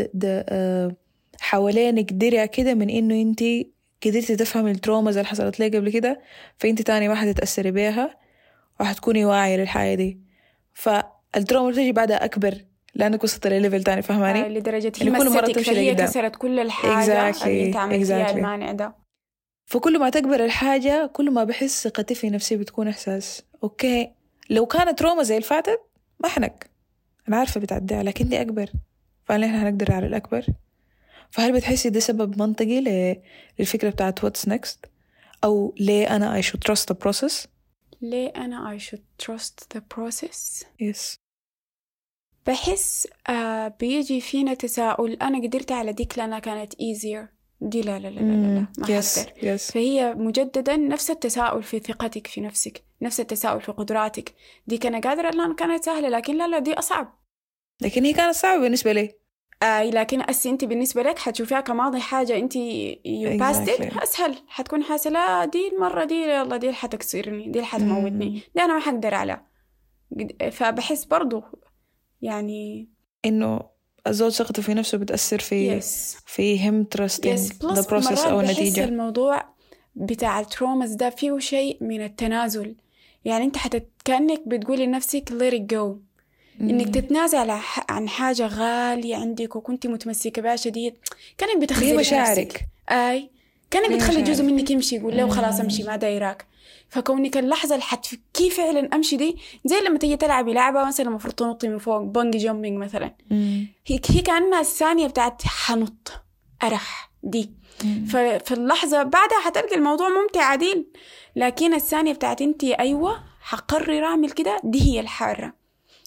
A: حوالينك درع كده من إنه أنت قدرتي تفهم التروماز اللي حصلت لك قبل كده، فأنت تاني ما حتتأثري بيها وحتكوني واعية للحياة دي. فالتروما بتجي بعدها أكبر لأنك وصلت لليفل تاني، فهماني؟
B: لدرجة هي مستك فهي كسرت كل الحاجة اللي انت عملتيها المانع ده.
A: فكل ما تكبر الحاجة كل ما بحس ثقتي في نفسي بتكون إحساس أوكي. لو كانت تروما زي الفاتت ما حنك، أنا عارفة بتعديها، لكن دي أكبر، فهل إحنا هنقدر على الأكبر؟ فهل بتحسي ده سبب منطقي للفكرة بتاعت what's next؟ أو ليه أنا I should trust the process؟
B: ليه أنا I should trust the process؟
A: yes.
B: بحس بيجي فينا تساؤل، أنا قدرت على ديك لأنها كانت easier، دي لا ما حقدر. فهي مجددا نفس التساؤل في ثقتك في نفسك، نفس التساؤل في قدراتك. دي كان قادرة لأن كانت سهلة، لكن لا دي أصعب.
A: لكن هي كانت صعبة بالنسبة لي.
B: لكن أنت بالنسبة لك حتشوفيها كماضي حاجة أنت you passed it، أسهل حتكون حاسة لا دي المرة دي يلا دي حتكسرني، دي حتموتني، دي أنا ما حقدر على. فبحس برضو يعني
A: إنه الزوج ثقته في نفسه بتأثر في him trusting the process أو النتيجة.
B: بحس الموضوع بتاع التروماز ده فيه شيء من التنازل. يعني أنت كأنك بتقولي لنفسك let it go، إنك تتنازل عن حاجة غالية عندك وكنت متمسكة بها شديد، كأنك بتخزي
A: مشاعرك.
B: كأنك بتخلي جزء منك يمشي، يقول له خلاص أمشي ما دايراك. فكونك اللحظة اللي حتفكي فعلا أمشي دي زي لما تيجي تلعبي لعبة مثلا المفروض تنطي من فوق بونجي جامبينج مثلا، هي كأنها الثانية بتاعت حنط أرح دي. ففي اللحظة بعدها حتلقى الموضوع ممتع عديل، لكن الثانية بتاعت انتي أيوة حقرر أعمل كده دي هي الحارة.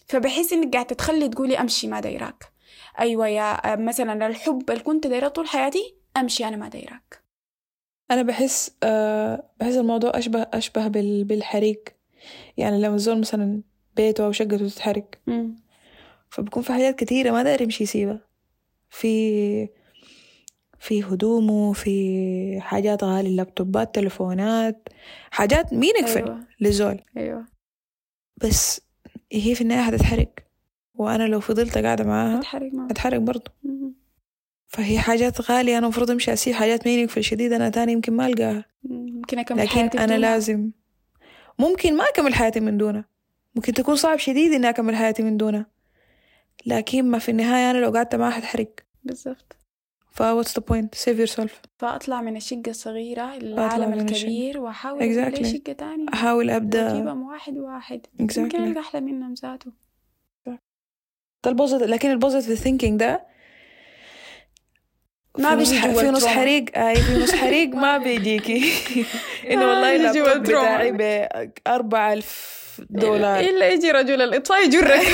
B: فبحس إنك قاعدة تخلي تقولي أمشي ما دايراك. أيوة يا مثلا الحب اللي كنت دايرة طول حياتي أمشي أنا ما دايراك.
A: أنا بحس الموضوع أشبه بالحريق. يعني لما الزول مثلا بيته أو شقته تتحرق فبكون في حاجات كتيرة ما داير يمشي يسيبها، في هدومه، في حاجات غالية، لابتوبات، تلفونات، حاجات مين يكفل
B: أيوة.
A: للزول.
B: أيوة.
A: بس هي في النهاية هتتحرق، وأنا لو فضلت قاعدة معاها هتحرق برضو. فهي حاجات غالية، أنا مفروض أمشي أسيب حاجات مين يكفل شديد أنا تاني يمكن ما ألقاها، لكن أنا لازم ممكن ما أكمل حياتي من دونها، ممكن تكون صعب شديد إني أكمل حياتي من دونها، لكن ما في النهاية أنا لو قعدت معها هتحرق.
B: بالضبط.
A: what's the point? save yourself.
B: فأطلع من الشقة الصغيرة للعالم الكبير وأحاول أبدأ لي شقة تانية،
A: أحاول أبدأ
B: وأجيبها واحد يمكن ألقى أحلى منهم ذاته.
A: لكن البوزيتيف ثينكينج ده
B: ما بيجي
A: في نص حريق. في نص حريق ما بيجيكي إنه والله اللابتوب بتاعي $4,000
B: إلا يجي رجل الإطفاء يجرك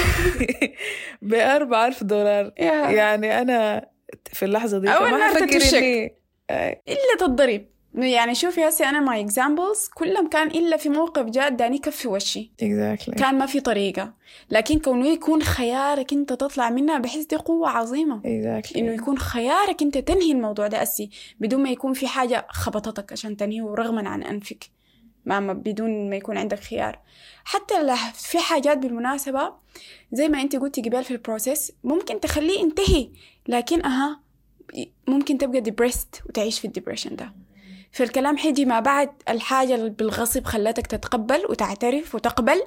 A: $4,000. يعني أنا في اللحظة دي ما أفكر إني
B: إلا تضرب. يعني شوفي هسي أنا ماي إكزامبلز كلهم كان إلا في موقف جاء داني كف وشي كان ما في طريقة، لكن كونه يكون خيارك أنت تطلع منها بحس دي قوة عظيمة. إنه يكون خيارك أنت تنهي الموضوع ده أسي بدون ما يكون في حاجة خبطتك عشان تنهيه رغما عن أنفك، بدون ما يكون عندك خيار. حتى في حاجات بالمناسبة زي ما أنت قلتي قبل في البروسيس ممكن تخليه ينتهي، لكن ممكن تبقى depressed وتعيش في الديبريشن ده. فالكلام حيجي ما بعد الحاجة اللي بالغصب خلتك تتقبل وتعترف وتقبل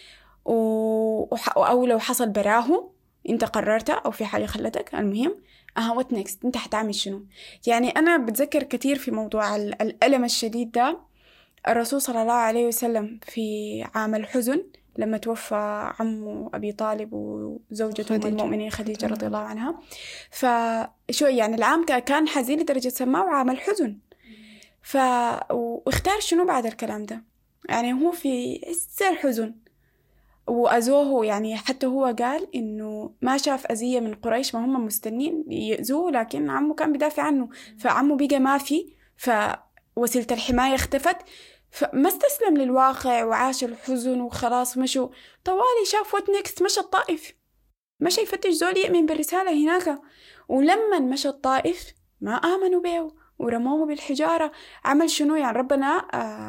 B: أو لو حصل براه أنت قررت أو في حاجة خلتك، المهم what next أنت حتعمل شنو. يعني أنا بتذكر كتير في موضوع الألم الشديد ده الرسول صلى الله عليه وسلم في عام الحزن لما توفى عمه أبي طالب وزوجته المؤمنين خديجة رضي الله عنها. فشو يعني العام كان حزين لدرجة سماه عام الحزن. واختار شنو بعد الكلام ده؟ يعني هو في عز الحزن وأذوه، يعني حتى هو قال إنه ما شاف أذية من قريش، ما هم مستنين يأذوه، لكن عمه كان بدافع عنه، فعمه بقى ما في، فوسيلة الحماية اختفت، فما استسلم للواقع وعاش الحزن وخلاص. مشوا طوالي شاف وات نيكست، مشى الطائف، مشى يفتش زول يؤمن بالرسالة هناك. ولما مشى الطائف ما آمنوا به ورموه بالحجارة. عمل شنو؟ يعني ربنا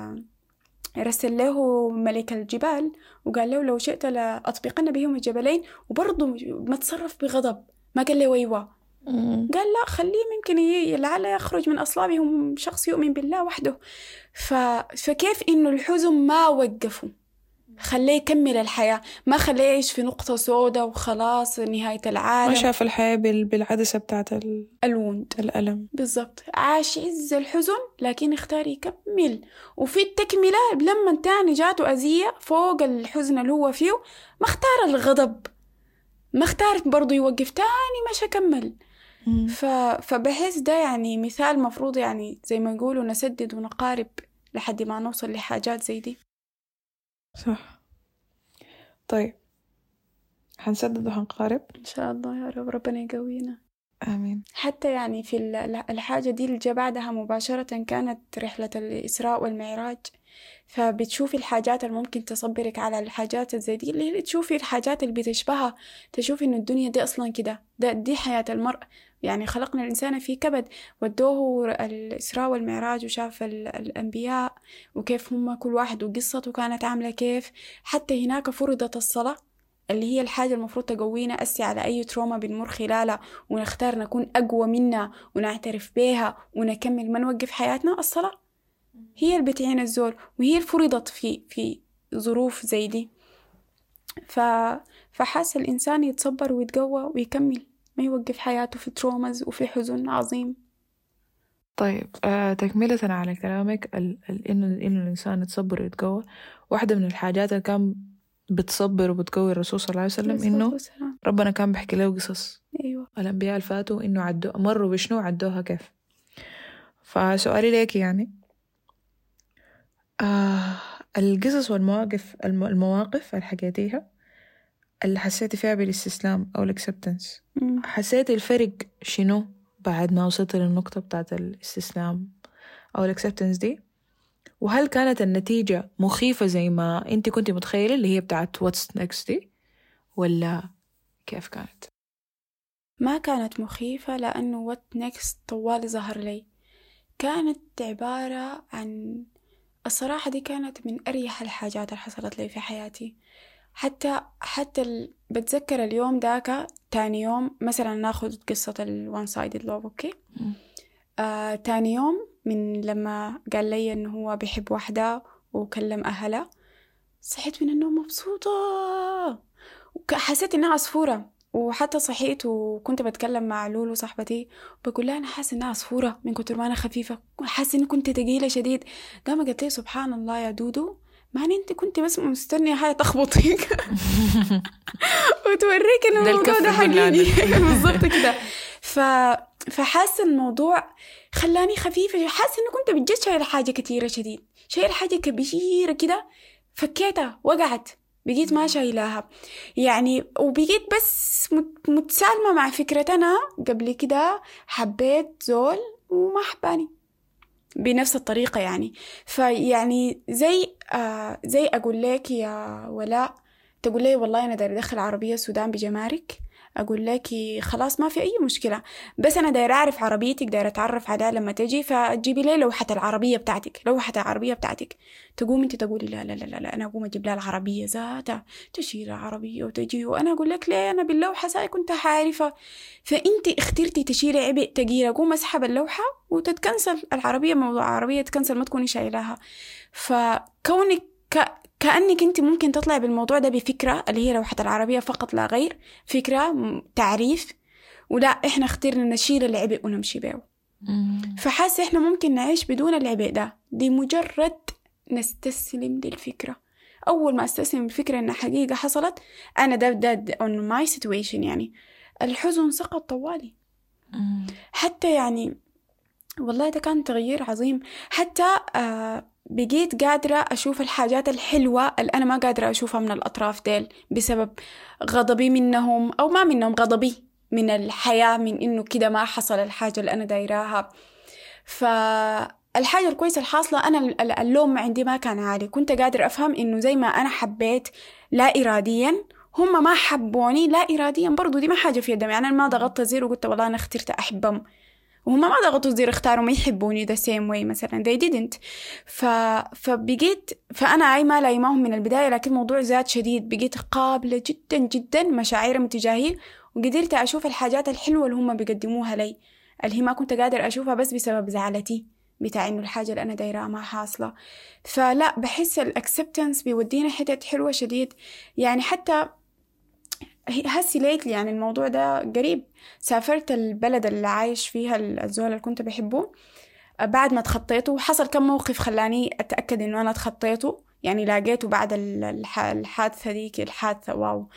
B: رسل له ملك الجبال وقال له لو شئت لأطبقن بهم الجبلين، وبرضه ما تصرف بغضب، ما قال له ويوا، قال لا خليه ممكن لعل يخرج من أصلابهم شخص يؤمن بالله وحده. فكيف إنه الحزن ما وقفه، خليه يكمل الحياة، ما خليه يعيش في نقطة سوداء وخلاص نهاية العالم،
A: ما شاف الحياة بالعدسة بتاعت
B: الوند
A: الألم.
B: بالضبط، عاش عز الحزن لكن اختار يكمل. وفي التكملة لما تاني جاته أذية فوق الحزن اللي هو فيه ما اختار الغضب، ما اختار برضو يوقف تاني، مش هكمل. فبحس ده يعني مثال مفروض يعني زي ما يقولوا نسدد ونقارب لحد ما نوصل لحاجات زي دي.
A: صح. طيب هنسدد وهنقارب
B: إن شاء الله يا رب، ربنا يقوينا.
A: آمين.
B: حتى يعني في الحاجة دي اللي جاء بعدها مباشرة كانت رحلة الإسراء والمعراج، فبتشوفي الحاجات اللي ممكن تصبرك على الحاجات زي دي، اللي تشوفي الحاجات اللي بتشبهها، تشوفي إنه الدنيا دي أصلا كده، دي حياة المرء. يعني خلقنا الإنسان في كبد، ودوه الإسراء والمعراج وشاف الأنبياء وكيف هم كل واحد وقصته كانت عاملة كيف. حتى هناك فرضت الصلاة اللي هي الحاجة المفروض تقوينا أسي على أي تروما بنمر خلالها، ونختار نكون أقوى منها ونعترف بيها ونكمل ما نوقف حياتنا. الصلاة هي اللي بتعين الزول، وهي الفرضت في ظروف زي دي. فحاس الإنسان يتصبر ويتقوى ويكمل، ما يوقف حياته في ترومز وفي حزن عظيم.
A: طيب تكملة على كلامك إنه الإنسان يتصبر ويتقوى، واحدة من الحاجات اللي كان بتصبر وبتقوي الرسول صلى الله عليه وسلم إنه ربنا كان بيحكي له قصص.
B: أيوة.
A: الأنبياء الفاتوا إنه مروا بشنو عدوها كيف. فسؤالي ليك يعني القصص والمواقف اللي حكيتيها اللي حسيتي فيها بالاستسلام أو الأكسبتنس، حسيتي الفرق شنو بعد ما وصلت للنقطة بتاعت الاستسلام أو الأكسبتنس دي؟ وهل كانت النتيجة مخيفة زي ما أنت كنت متخيلة اللي هي بتاعت what's next دي، ولا كيف كانت؟
B: ما كانت مخيفة، لأنه what next طوال ظهر لي كانت عبارة عن، الصراحة دي كانت من أريح الحاجات اللي حصلت لي في حياتي. حتى بتذكر اليوم داك، تاني يوم مثلا ناخد قصة one sided love، أوكي؟ تاني يوم من لما قال لي إنه هو بيحب واحدة وكلم أهلها، صحيت من النوم مبسوطة، حسيت إنها عصفورة. وحتى صحيت وكنت بتكلم مع لولو صاحبتي، بقول لها أنا حاسة إنها عصفورة من كتر ما أنا خفيفة، حاسة إني كنت تقيلة شديد. قامت قالت لي سبحان الله يا دودو، معني أنت كنت بس مستنية حاجة تخبطيك وتوريك إنه الموضوع ده حقيقي بالضبط كده. فحاسة الموضوع خلاني خفيفة، حاسة إنه كنت بجد شايل حاجة كتيرة شديد، شايل حاجة كبيرة كده، فكيتها وقعت، بقيت ما شايلاها يعني. وبقيت بس متسالمة مع فكرة أنا قبل كده حبيت زول وما حباني بنفس الطريقة يعني. فيعني زي أقول لك يا ولاء، تقول لي والله أنا داير أدخل عربية السودان بجمارك، أقول لك خلاص ما في أي مشكلة، بس أنا داير أعرف عربيتك، داير أتعرف عليها لما تجي، فتجيبي لي لوحة العربية بتاعتك، لوحة العربية بتاعتك. تقوم أنت تقولي لا لا لا لا، أنا أقوم أجيب لها العربية ذاتها، تشيل العربية وتجي، وأنا أقول لك ليه، أنا باللوحة ساي كنت عارفة. فأنت اخترتي تشيلي عبء تقيل، أقوم أسحب اللوحة وتتكنسل العربية، موضوع العربية تكنسل، ما تكوني شايلاها. فكونك كأنك أنت ممكن تطلع بالموضوع ده بفكرة اللي هي لوحة العربية فقط لا غير، فكرة تعريف، ولا إحنا اخترنا نشيل العبء ونمشي بيه. فحاسة إحنا ممكن نعيش بدون العبء ده، دي مجرد نستسلم للفكرة. أول ما استسلم الفكرة إنها حقيقة حصلت، أنا ده on my situation يعني، الحزن سقط طوالي. حتى يعني والله ده كان تغيير عظيم. حتى بقيت قادرة أشوف الحاجات الحلوة اللي أنا ما قادرة أشوفها من الأطراف ديل، بسبب غضبي منهم أو ما منهم، غضبي من الحياة، من إنه كده ما حصل الحاجة اللي أنا دايراها. فالحاجة الكويسة الحاصلة، أنا اللوم عندي ما كان عالي، كنت قادر أفهم إنه زي ما أنا حبيت لا إراديا، هم ما حبوني لا إراديا برضو، دي ما حاجة في يدهم يعني. أنا ما ضغطت زير وقلت والله أنا اخترت أحبهم، وهم ما ضغطوا زير اختاروا ما يحبوني the same way مثلا، they didn't. فبقيت، فأنا ما لايماهم من البداية، لكن موضوع زاد شديد، بقيت قابلة جدا جدا مشاعرهم تجاهي، وقدرت أشوف الحاجات الحلوة اللي هم بيقدموها لي، اللي هي ما كنت قادر أشوفها بس بسبب زعلتي بتاع إنه الحاجة اللي أنا دايرها ما حاصلة. فلا، بحس الأكسبتنس بيودينا حتت حلوة شديد يعني. حتى هسي ليتلي يعني الموضوع ده قريب، سافرت البلد اللي عايش فيها الزول اللي كنت بحبه، بعد ما تخطيته حصل كم موقف خلاني أتأكد إنه أنا تخطيته يعني. لاقيته بعد الحادثة ديك، الحادثة واو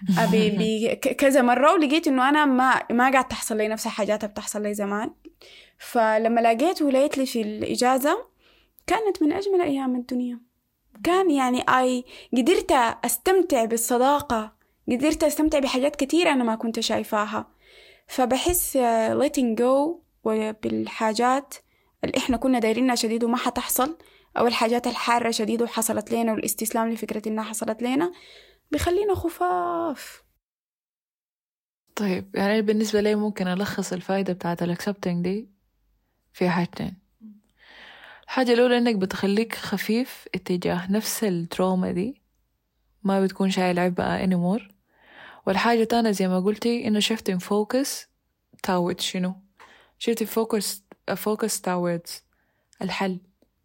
B: كذا مرة، ولقيت إنه أنا ما قاعد تحصل لي نفس الحاجات بتحصل لي زمان. فلما لقيته ليتلي في الإجازة، كانت من أجمل أيام الدنيا. كان يعني قدرت أستمتع بالصداقة، قدرت أستمتع بحاجات كتيرة أنا ما كنت شايفاها. فبحس letting go بالحاجات اللي إحنا كنا دايرينها شديد وما حتحصل، أو الحاجات الحارة شديد وحصلت لنا، والاستسلام لفكرة إنها حصلت لنا بيخلينا خفاف.
A: طيب يعني بالنسبة لي ممكن ألخص الفائدة بتاعت الأكسبتنج دي في حاجتين. الحاجة الأولى إنك بتخليك خفيف اتجاه نفس التروما دي، ما بتكون شايل عبء anymore. والحاجة الثانية زي ما قلتي إنه shifting focus towards شنو؟ shifting focus towards الحل.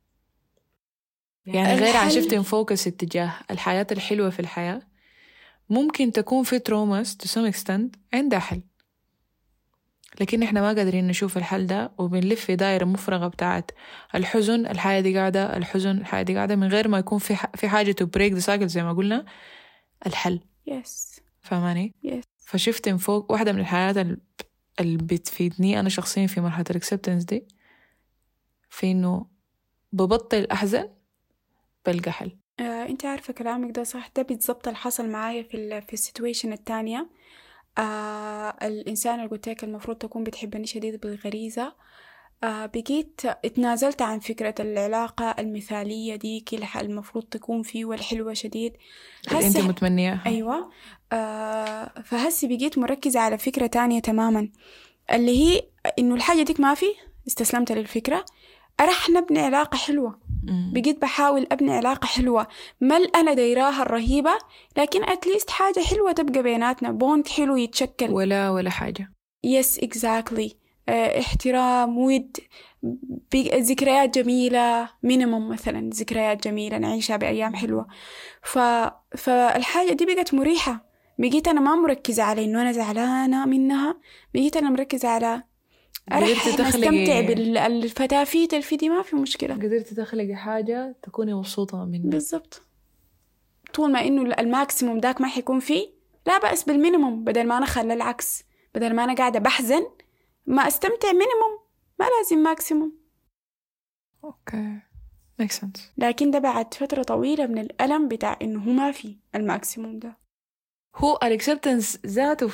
A: يعني غير عن shifting focus اتجاه الحياة الحلوة في الحياة، ممكن تكون في traumas to some extent عندها حل، لكن إحنا ما قادرين نشوف الحل ده، وبنلف في دائرة مفرغة بتاعت الحزن، الحياة دي قاعدة، الحزن، الحياة دي قاعدة، من غير ما يكون في حاجة to break the cycle زي ما قلنا الحل.
B: yes.
A: فهماني؟
B: yes.
A: فشفتن فوق واحدة من الحالات اللي بتفيدني أنا شخصيا في مرحلة الأكسبتنس دي، في إنه ببطل أحزن، بلقى حل.
B: انت عارفة كلامك ده صح، ده بالضبط اللي حصل معايا في السيتويشن التانية. الإنسان اللي قلت لك المفروض تكون بتحبني شديد بالغريزة، بقيت اتنازلت عن فكرة العلاقة المثالية دي اللي المفروض تكون فيه والحلوة شديد.
A: اللي انت متمنياها.
B: أيوة. فهسي بقيت مركزة على فكرة تانية تماما، اللي هي إنه الحاجة ديك ما في، استسلمت للفكرة، أرح نبني علاقة حلوة. بقيت بحاول أبني علاقة حلوة، ما أنا دايراها الرهيبة، لكن أتليست حاجة حلوة تبقى بيناتنا، بوند حلو يتشكل.
A: ولا حاجة.
B: yes exactly. احترام، ود، ذكريات جميلة، مينيموم مثلا ذكريات جميلة نعيشها بأيام حلوة. فالحاجة دي بقت مريحة. بقيت أنا ما مركزة على إنه أنا زعلانة منها، بقيت أنا مركزة على أرح نستمتع بالفتافيت الفيدي، ما في مشكلة.
A: قدرت تخلقي حاجة تكوني مبسوطة منها.
B: بالضبط. طول ما إنه الماكسيموم داك ما حيكون فيه، لا بأس بالمينيموم، بدل ما أنا خلى العكس، بدل ما أنا قاعدة بحزن ما أستمتع مينيموم، ما لازم ماكسيموم.
A: أوكي make sense.
B: لكن ده بعد فترة طويلة من الألم بتاع إنه هو ما في الماكسيموم ده.
A: هو الأكسبتنس ذاته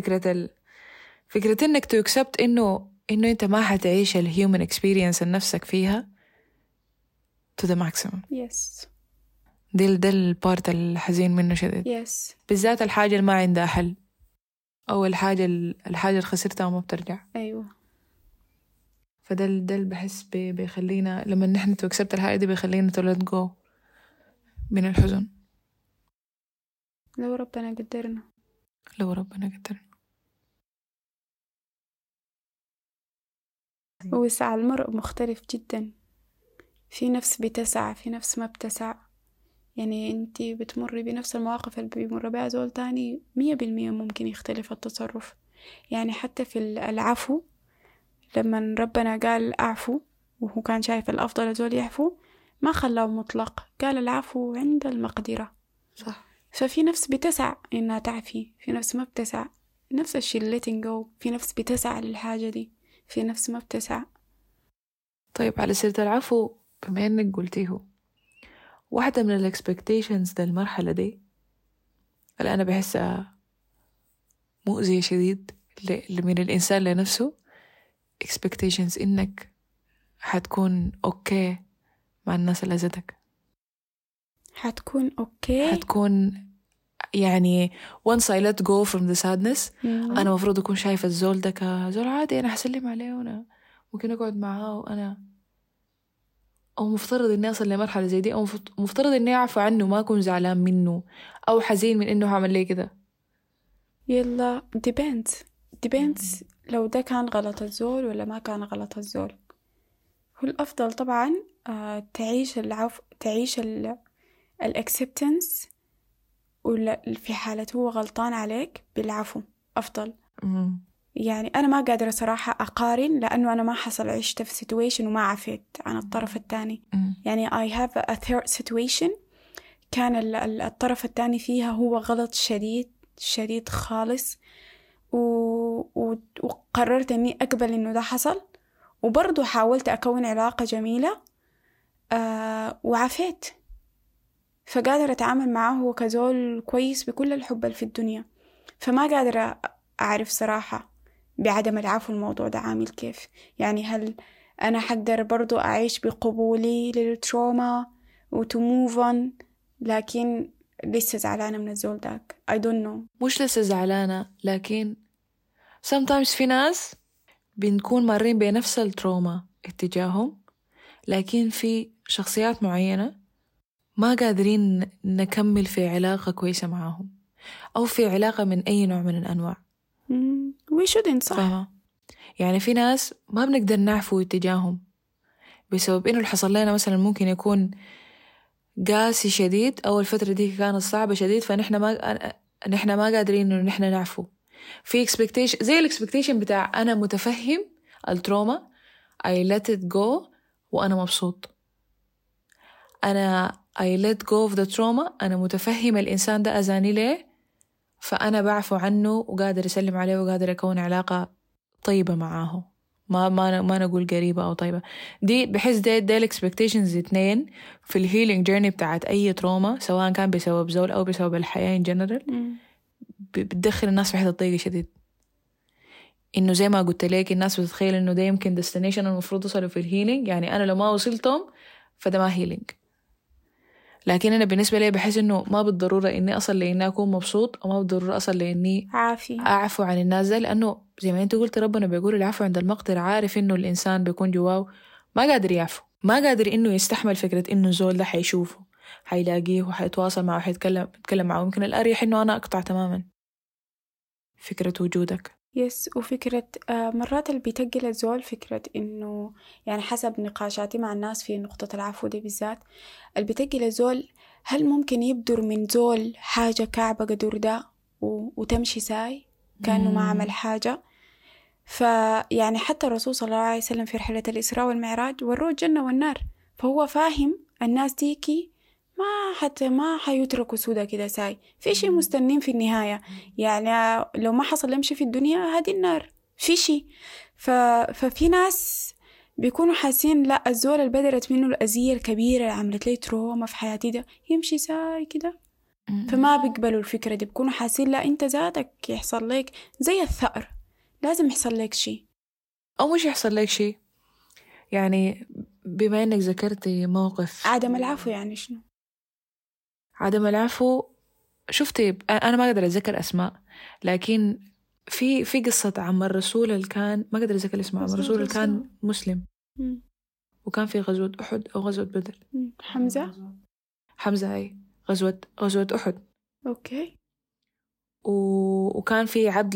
A: فكرة إنك تأكسبت إنه أنت ما حتعيش الهيومن اكسبيرينس نفسك فيها to the maximum.
B: yes.
A: ده البارت الحزين منه شديد.
B: yes.
A: بالذات الحاجة اللي ما عندها حل، أو الحاجة اللي خسرتها وما بترجع.
B: أيوة.
A: فده اللي بحس بيخلينا لما نحن تأكسبت الحاجة دي بيخلينا to let go من الحزن.
B: لو ربنا قدرنا. وسع المرء مختلف جدا، في نفس بتسع، في نفس ما بتسع. يعني انتي بتمري بنفس المواقف اللي بيمر بها زول تاني 100% ممكن يختلف التصرف. يعني حتى في العفو، لما ربنا قال أعفو وهو كان شايف الأفضل زول يعفو، ما خلاه مطلق، قال العفو عند المقدرة.
A: صح.
B: ففي نفس بتسع إنها تعفي، في نفس ما بتسع. نفس الشيء letting go، في نفس بتسع للحاجة دي، في نفس ما بتسع.
A: طيب على سيرة العفو، بما إنك قلتيه، واحدة من الإكسبكتيشنز ده المرحلة دي اللي أنا بحسها مؤذية شديد من الإنسان لنفسه، expectations إنك حتكون أوكي مع الناس اللي أذتك. حتكون يعني once I let go from the sadness أنا مفروض أكون شايفة الزول ده كزول عادي، أنا حسلم عليه وأنا ممكن أقعد معاه، وأنا أو مفترض إني أصل لمرحلة زي دي، أو مفترض إني أعفو عنه، ما أكون زعلان منه أو حزين من إنه عمل لي كده.
B: يلا depends لو ده كان غلط الزول ولا ما كان غلط الزول. هو الأفضل طبعا تعيش العفو، تعيش الacceptance، ولا في حالة هو غلطان عليك بالعفو أفضل. يعني أنا ما قادرة صراحة أقارن، لأنه أنا ما حصل عشت في situation وما عفيت عن الطرف الثاني. يعني I have a third situation كان الطرف الثاني فيها هو غلط شديد خالص، وقررت أني أقبل أنه ده حصل، وبرضو حاولت أكون علاقة جميلة وعفيت. فقادرة أتعامل معه هو كزول كويس بكل الحب اللي في الدنيا. فما قادرة أعرف صراحة بعدم العفو الموضوع ده عامل كيف. يعني هل أنا حقدر برضو أعيش بقبولي للتروما وتموفن، لكن لسه زعلانة من الزول داك؟ I don't know.
A: مش لسه زعلانة، لكن sometimes في ناس بنكون مارين بنفس التروما اتجاههم، لكن في شخصيات معينة ما قادرين نكمل في علاقة كويسة معاهم، أو في علاقة من أي نوع من الأنواع.
B: we shouldn't. صح.
A: فاهمة؟ يعني في ناس ما بنقدر نعفو اتجاههم بسبب إنه اللي حصل لنا مثلا ممكن يكون قاسي شديد، أو الفترة دي كانت صعبة شديد، فنحن ما قادرين إنه نحن نعفو. في expectation زي الإكسبكتيشن بتاع أنا متفهم التروما I let it go وأنا مبسوط. أنا I let go of the trauma، أنا متفهم الإنسان ده أذاني ليه، فأنا بعفو عنه وقادر أسلم عليه وقادر أكون علاقة طيبة معاه ما نقول قريبة أو طيبة. دي بحس ده الاكسبكتيشنز اتنين في الهيلينج جيرني بتاعت أي تروما، سواء كان بسبب زول أو بسبب الحياة in general. بتدخل الناس في حتة ضيقة شديد. إنه زي ما قلت لك الناس بتتخيل إنه ده يمكن ديستنيشن المفروض يوصلوا في الهيلينج، يعني أنا لو ما وصلتهم فده ما هيلينج. لكن أنا بالنسبة لي بحس إنه ما بالضرورة إني أصل لإني أكون مبسوط، أو ما بالضرورة أصل لإني أعفو عن الناس ده، لأنه زي ما أنت قلت ربنا بيقول العفو عند المقدر. عارف إنه الإنسان بيكون جواه ما قادر يعفو، ما قادر إنه يستحمل فكرة إنه الزول ده حيشوفه، حيلاقيه وحيتواصل معه وحيتكلم معه. يمكن الأريح إنه أنا أقطع تماما فكرة وجودك.
B: يس. وفكرة مرات اللي بيتقل الزول فكرة إنه يعني حسب نقاشاتي مع الناس في نقطة العفو دي بالذات، اللي بيتقل الزول هل ممكن يبدر من زول حاجة كعبة قدر ده وتمشي ساي كأنه ما عمل حاجة. فيعني حتى الرسول صلى الله عليه وسلم في رحلة الإسراء والمعراج وروه الجنة والنار، فهو فاهم الناس ديكي ما حيتركوا سودا كده ساي، في شيء مستنين في النهاية. يعني لو ما حصل يمشي في الدنيا هذه النار في شيء. ففي ناس بيكونوا حاسين لا، الزول اللي بدرت منه الأذية الكبيرة اللي عملت لي تروما في حياتي ده يمشي ساي كده، فما بيقبلوا الفكرة دي. بيكونوا حاسين لا، انت ذاتك يحصل لك زي الثأر، لازم يحصل لك شيء
A: أو مش يحصل لك شيء. يعني بما إنك ذكرتي موقف
B: عدم العفو، يعني شنو
A: عدم العفو؟ شفتي أنا ما أقدر أتذكر أسماء، لكن في قصة عم الرسول اللي كان ما أقدر أتذكر اسمه، عم الرسول اللي كان مسلم وكان في غزوة أحد أو غزوة بدر. حمزة أي غزوة أحد.
B: أوكي.
A: وكان في عبد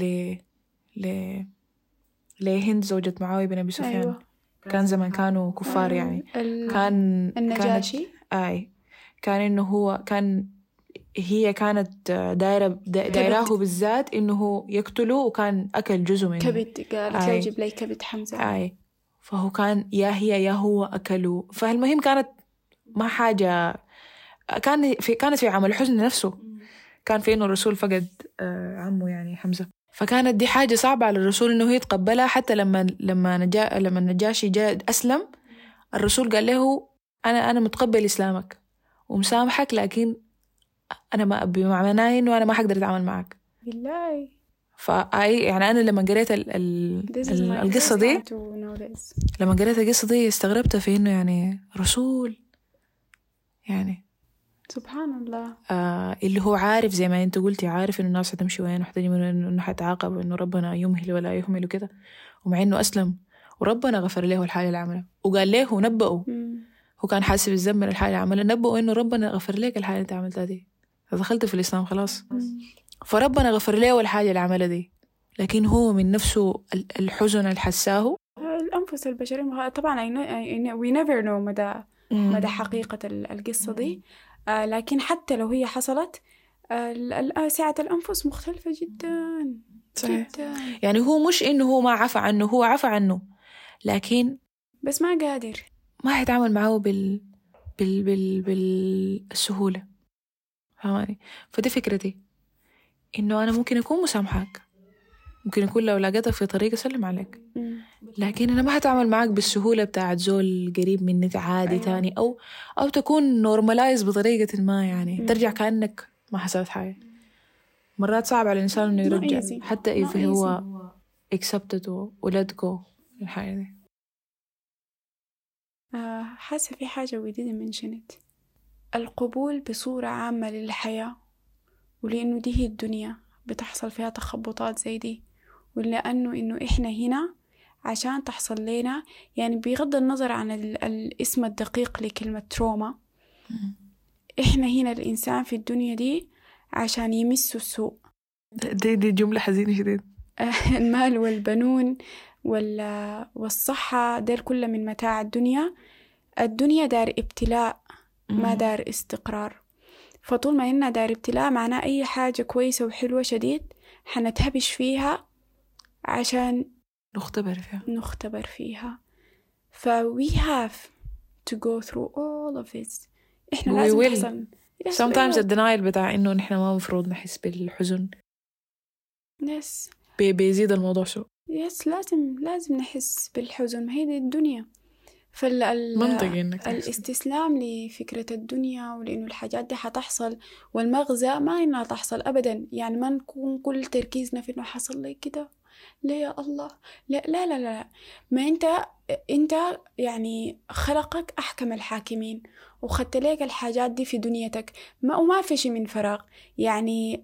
A: لهند زوجة معاوية بن أبي سفيان.
B: أيوة.
A: كان زمان كانوا كفار. يعني كان
B: النجاشي.
A: كان إنه هي كانت دايراه بالذات إنه يقتله، وكان أكل جزء منه.
B: كبد، قالت له جيب لي كبد حمزة.
A: فهو كان يا هي يا هو أكلوا. فالمهم كانت ما حاجة، كانت في عمل الحزن نفسه، كان في إنه الرسول فقد عمه يعني حمزة. فكانت دي حاجة صعبة على الرسول إنه هي يتقبلها. حتى لما النجاشي جاء أسلم، الرسول قال له أنا متقبل إسلامك ومسامحك، لكن أنا ما بمعناه إنه أنا ما حقدر أتعامل معك
B: بالله.
A: يعني أنا لما قريت القصة دي، لما قريت القصة دي استغربت في إنه يعني رسول، يعني
B: سبحان الله.
A: اللي هو عارف زي ما أنت قلتي، عارف إنه الناس هتمشي وين، وحتجي إنه حتعاقب، وإنه ربنا يمهل ولا يهمل وكده، ومع إنه أسلم وربنا غفر له الحالة اللي عملها، وقال له ونبأه. هو كان حاسس بالذنب من الحالة اللي عملها، نبأه إنه ربنا غفر لك الحالة اللي أنت عملتها دي، فدخلت في الإسلام خلاص. فربنا غفر له الحاجة اللي عملها دي، لكن هو من نفسه الحزن اللي حساه.
B: الأنفس البشرية طبعا we never know مدى حقيقة القصة دي. لكن حتى لو هي حصلت، سعة الأنفس مختلفة جدا.
A: صحيح. يعني هو مش إنه هو ما عفى عنه، هو عفى عنه، لكن
B: بس ما قادر،
A: ما هيتعامل معه بالسهولة. فهماني؟ فدي فكرتي، إنه أنا ممكن أكون مسامحك، ممكن أكون لو لقيتك في طريق أسلم عليك، لكن أنا ما هتعامل معك بالسهولة بتاعت زول قريب مني عادي تاني، أو تكون نورمالايز بطريقة ما، يعني ترجع كأنك ما حصلت حاجة. مرات صعب على الإنسان إنه يرجع حتى إذا هو accepted و let go الحاجة دي.
B: حاسة في حاجة we didn't mention it. القبول بصورة عامة للحياة، ولأنه دي هي الدنيا بتحصل فيها تخبطات زي دي، ولأنه إحنا هنا عشان تحصل لنا، يعني بغض النظر عن الاسم الدقيق لكلمة تروما، إحنا هنا الإنسان في الدنيا دي عشان يمسوا السوء.
A: دي جملة حزينة جدا.
B: المال والبنون والصحة دير كله من متاع الدنيا. الدنيا دار ابتلاء، ما دار استقرار. فطول ما إننا دار ابتلاء معناه أي حاجة كويسة وحلوة شديد حنتهبش فيها عشان نختبر فيها. we have to go through all of it. إحنا لازم نحصل.
A: sometimes الدنايل بتاع إنه نحن ما مفروض نحس بالحزن بيزيد الموضوع
B: يس لازم نحس بالحزن، ما هي دي الدنيا.
A: منطقي إنك
B: الاستسلام لفكرة الدنيا ولأنه الحاجات دي حتحصل، والمغزى ما إنها تحصل أبدا. يعني ما نكون كل تركيزنا في إنه حصل لي كده ليه يا الله، لا لا لا لا. ما أنت يعني خلقك أحكم الحاكمين وخدت لك الحاجات دي في دنيتك، وما في شي من فراغ. يعني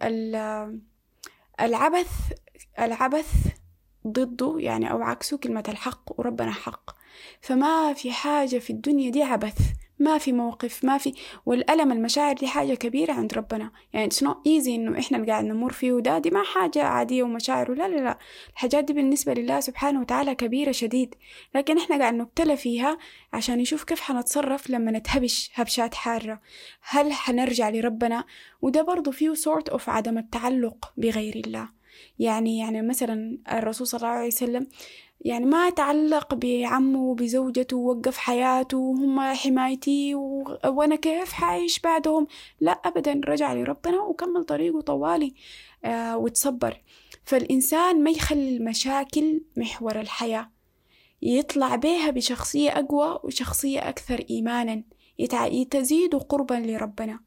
B: العبث ضده يعني أو عكسه كلمة الحق، وربنا حق. فما في حاجة في الدنيا دي عبث، ما في موقف، ما في. والألم المشاعر دي حاجة كبيرة عند ربنا. يعني it's not easy إنه إحنا اللي قاعد نمر فيه وده دي ما حاجة عادية ومشاعر، لا لا لا. الحاجات دي بالنسبة لله سبحانه وتعالى كبيرة شديد، لكن إحنا قاعد نبتلى فيها عشان نشوف كيف حنتصرف لما نتهبش هبشات حارة. هل حنرجع لربنا؟ وده برضو فيه sort of عدم التعلق بغير الله. يعني مثلا الرسول صلى الله عليه وسلم يعني ما تعلق بعمه وبزوجته ووقف حياته وهم حمايتي وأنا كيف حعيش بعدهم، لا أبدا. رجع لربنا وكمل طريقه طوالي وتصبر. فالإنسان ما يخلي المشاكل محور الحياة، يطلع بيها بشخصية أقوى وشخصية أكثر إيمانا، يتزيد قربا لربنا.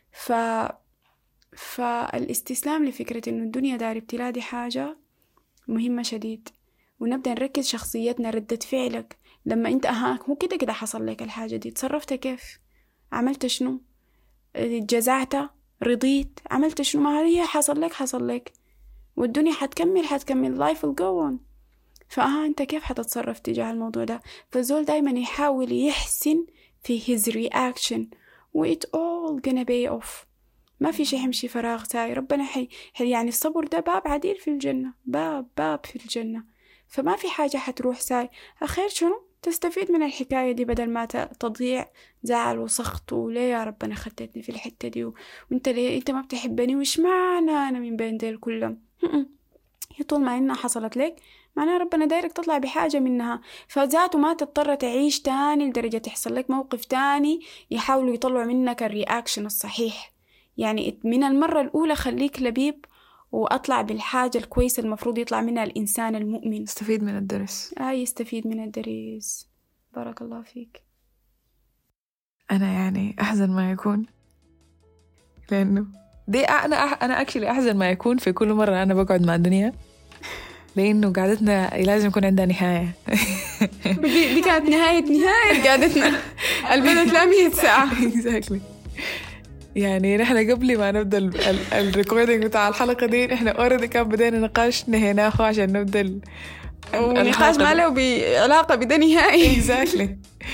B: فالاستسلام لفكرة إنه الدنيا دار ابتلاء دي حاجة مهمة شديد. ونبدأ نركز شخصيتنا، ردة فعلك لما أنت هو كده حصل لك الحاجة دي، تصرفت كيف؟ عملت شنو؟ جزعت؟ رضيت؟ عملت شنو؟ ما هي حصل لك والدنيا حتكمل life will go on. أنت كيف حتتصرف تجاه الموضوع ده؟ فالزول دايما يحاول يحسن في his reaction و it all gonna pay off. ما في شيء يمشي فراغ ساي. ربنا يعني الصبر ده باب عديل في الجنة، باب في الجنة. فما في حاجة حتروح ساي. أخير شنو؟ تستفيد من الحكاية دي بدل ما تضيع زعل وسخط وليه يا ربنا خدتني في الحتة دي وانت ليه انت ما بتحبني وش معنى أنا من بين ديل كلهم. هي طول ما إنها حصلت لك معناه ربنا دايرك تطلع بحاجة منها. فذاته ما تضطر تعيش تاني لدرجة تحصل لك موقف تاني يحاولوا يطلعوا منك الرياكشن الصحيح. يعني من المرة الأولى خليك لبيب وأطلع بالحاجة الكويسة المفروض يطلع منها الإنسان المؤمن.
A: يستفيد من الدرس.
B: يستفيد من الدرس. بارك الله فيك.
A: أنا يعني أحزن ما يكون، لأنه دي أنا أكشلي أحزن ما يكون في كل مرة أنا بقعد مع الدنيا، لأنه قعدتنا لازم يكون عندها نهاية.
B: دي كانت نهاية قعدتنا البدت لا 100 ساعة.
A: exactly. يعني نحن قبل ما نبدأ الريكوردينج بتاع الحلقة دي نحن already كان بدينا نقاش نهيناه عشان نبدأ
B: ونقاش ما له بعلاقة بده نهائي.
A: exactly.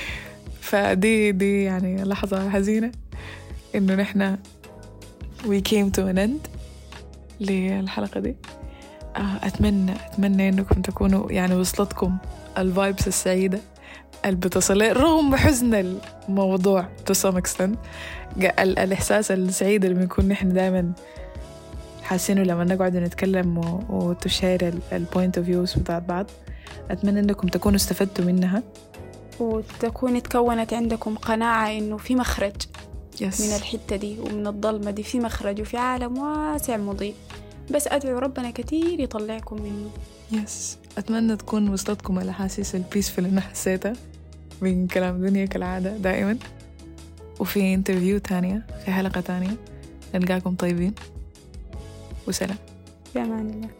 A: فدي يعني لحظة حزينة إنه نحن we came to an end للحلقة دي. أتمنى إنكم تكونوا يعني وصلتكم الفايبس السعيدة البتصل رغم حزن الموضوع to some extent. الإحساس السعيد اللي بنكون نحن دائما حاسينه لما نقعد نتكلم وتشير البوينت اوف فيوز بتاعت بعض. أتمنى إنكم تكونوا استفدتوا منها
B: وتكون تكونت عندكم قناعة إنه في مخرج
A: من
B: الحتة دي ومن الظلمة دي، في مخرج وفي عالم واسع مضيء، بس أدعو ربنا كتير يطلعكم منه.
A: أتمنى تكون وصلتكم الأحاسيس البيسفل اللي أنا حسيتها من كلام دنيا كالعادة دائما. وفي انترفيو تانية في حلقة تانية نلقاكم طيبين وسلام.
B: في أمان الله.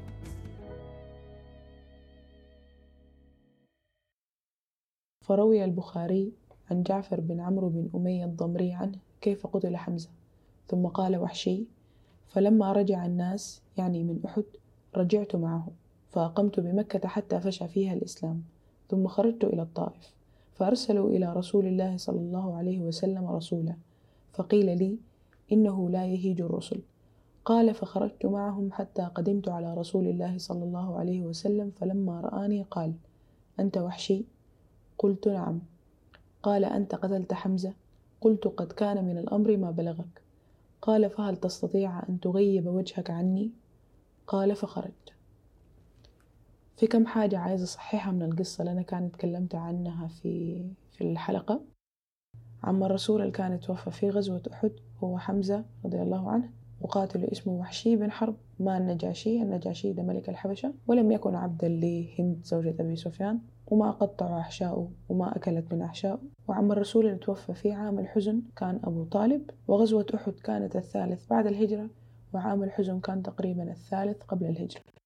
C: فروي البخاري عن جعفر بن عمرو بن أمية الضمري عنه كيف قتل حمزة. ثم قال وحشي: فلما رجع الناس يعني من أحد رجعت معه فأقمت بمكة حتى فشى فيها الإسلام، ثم خرجت إلى الطائف فأرسلوا إلى رسول الله صلى الله عليه وسلم رسولا، فقيل لي: إنه لا يهيج الرسل. قال: فخرجت معهم حتى قدمت على رسول الله صلى الله عليه وسلم، فلما رآني قال: أنت وحشي؟ قلت: نعم. قال: أنت قتلت حمزة؟ قلت: قد كان من الأمر ما بلغك. قال: فهل تستطيع أن تغيب وجهك عني؟ قال: فخرجت. في كم حاجة عايزة أصححها من القصة اللي أنا كانت تكلمت عنها في الحلقة. عم الرسول اللي كان توفى في غزوة أحد هو حمزة رضي الله عنه، وقاتل اسمه وحشي بن حرب ما النجاشي ده ملك الحبشة، ولم يكن عبدا لهند زوجة أبي سفيان، وما قطعوا أحشاؤه وما أكلت من أحشائه. وعم الرسول اللي توفى في عام الحزن كان أبو طالب. وغزوة أحد كانت الثالث بعد الهجرة، وعام الحزن كان تقريبا الثالث قبل الهجرة.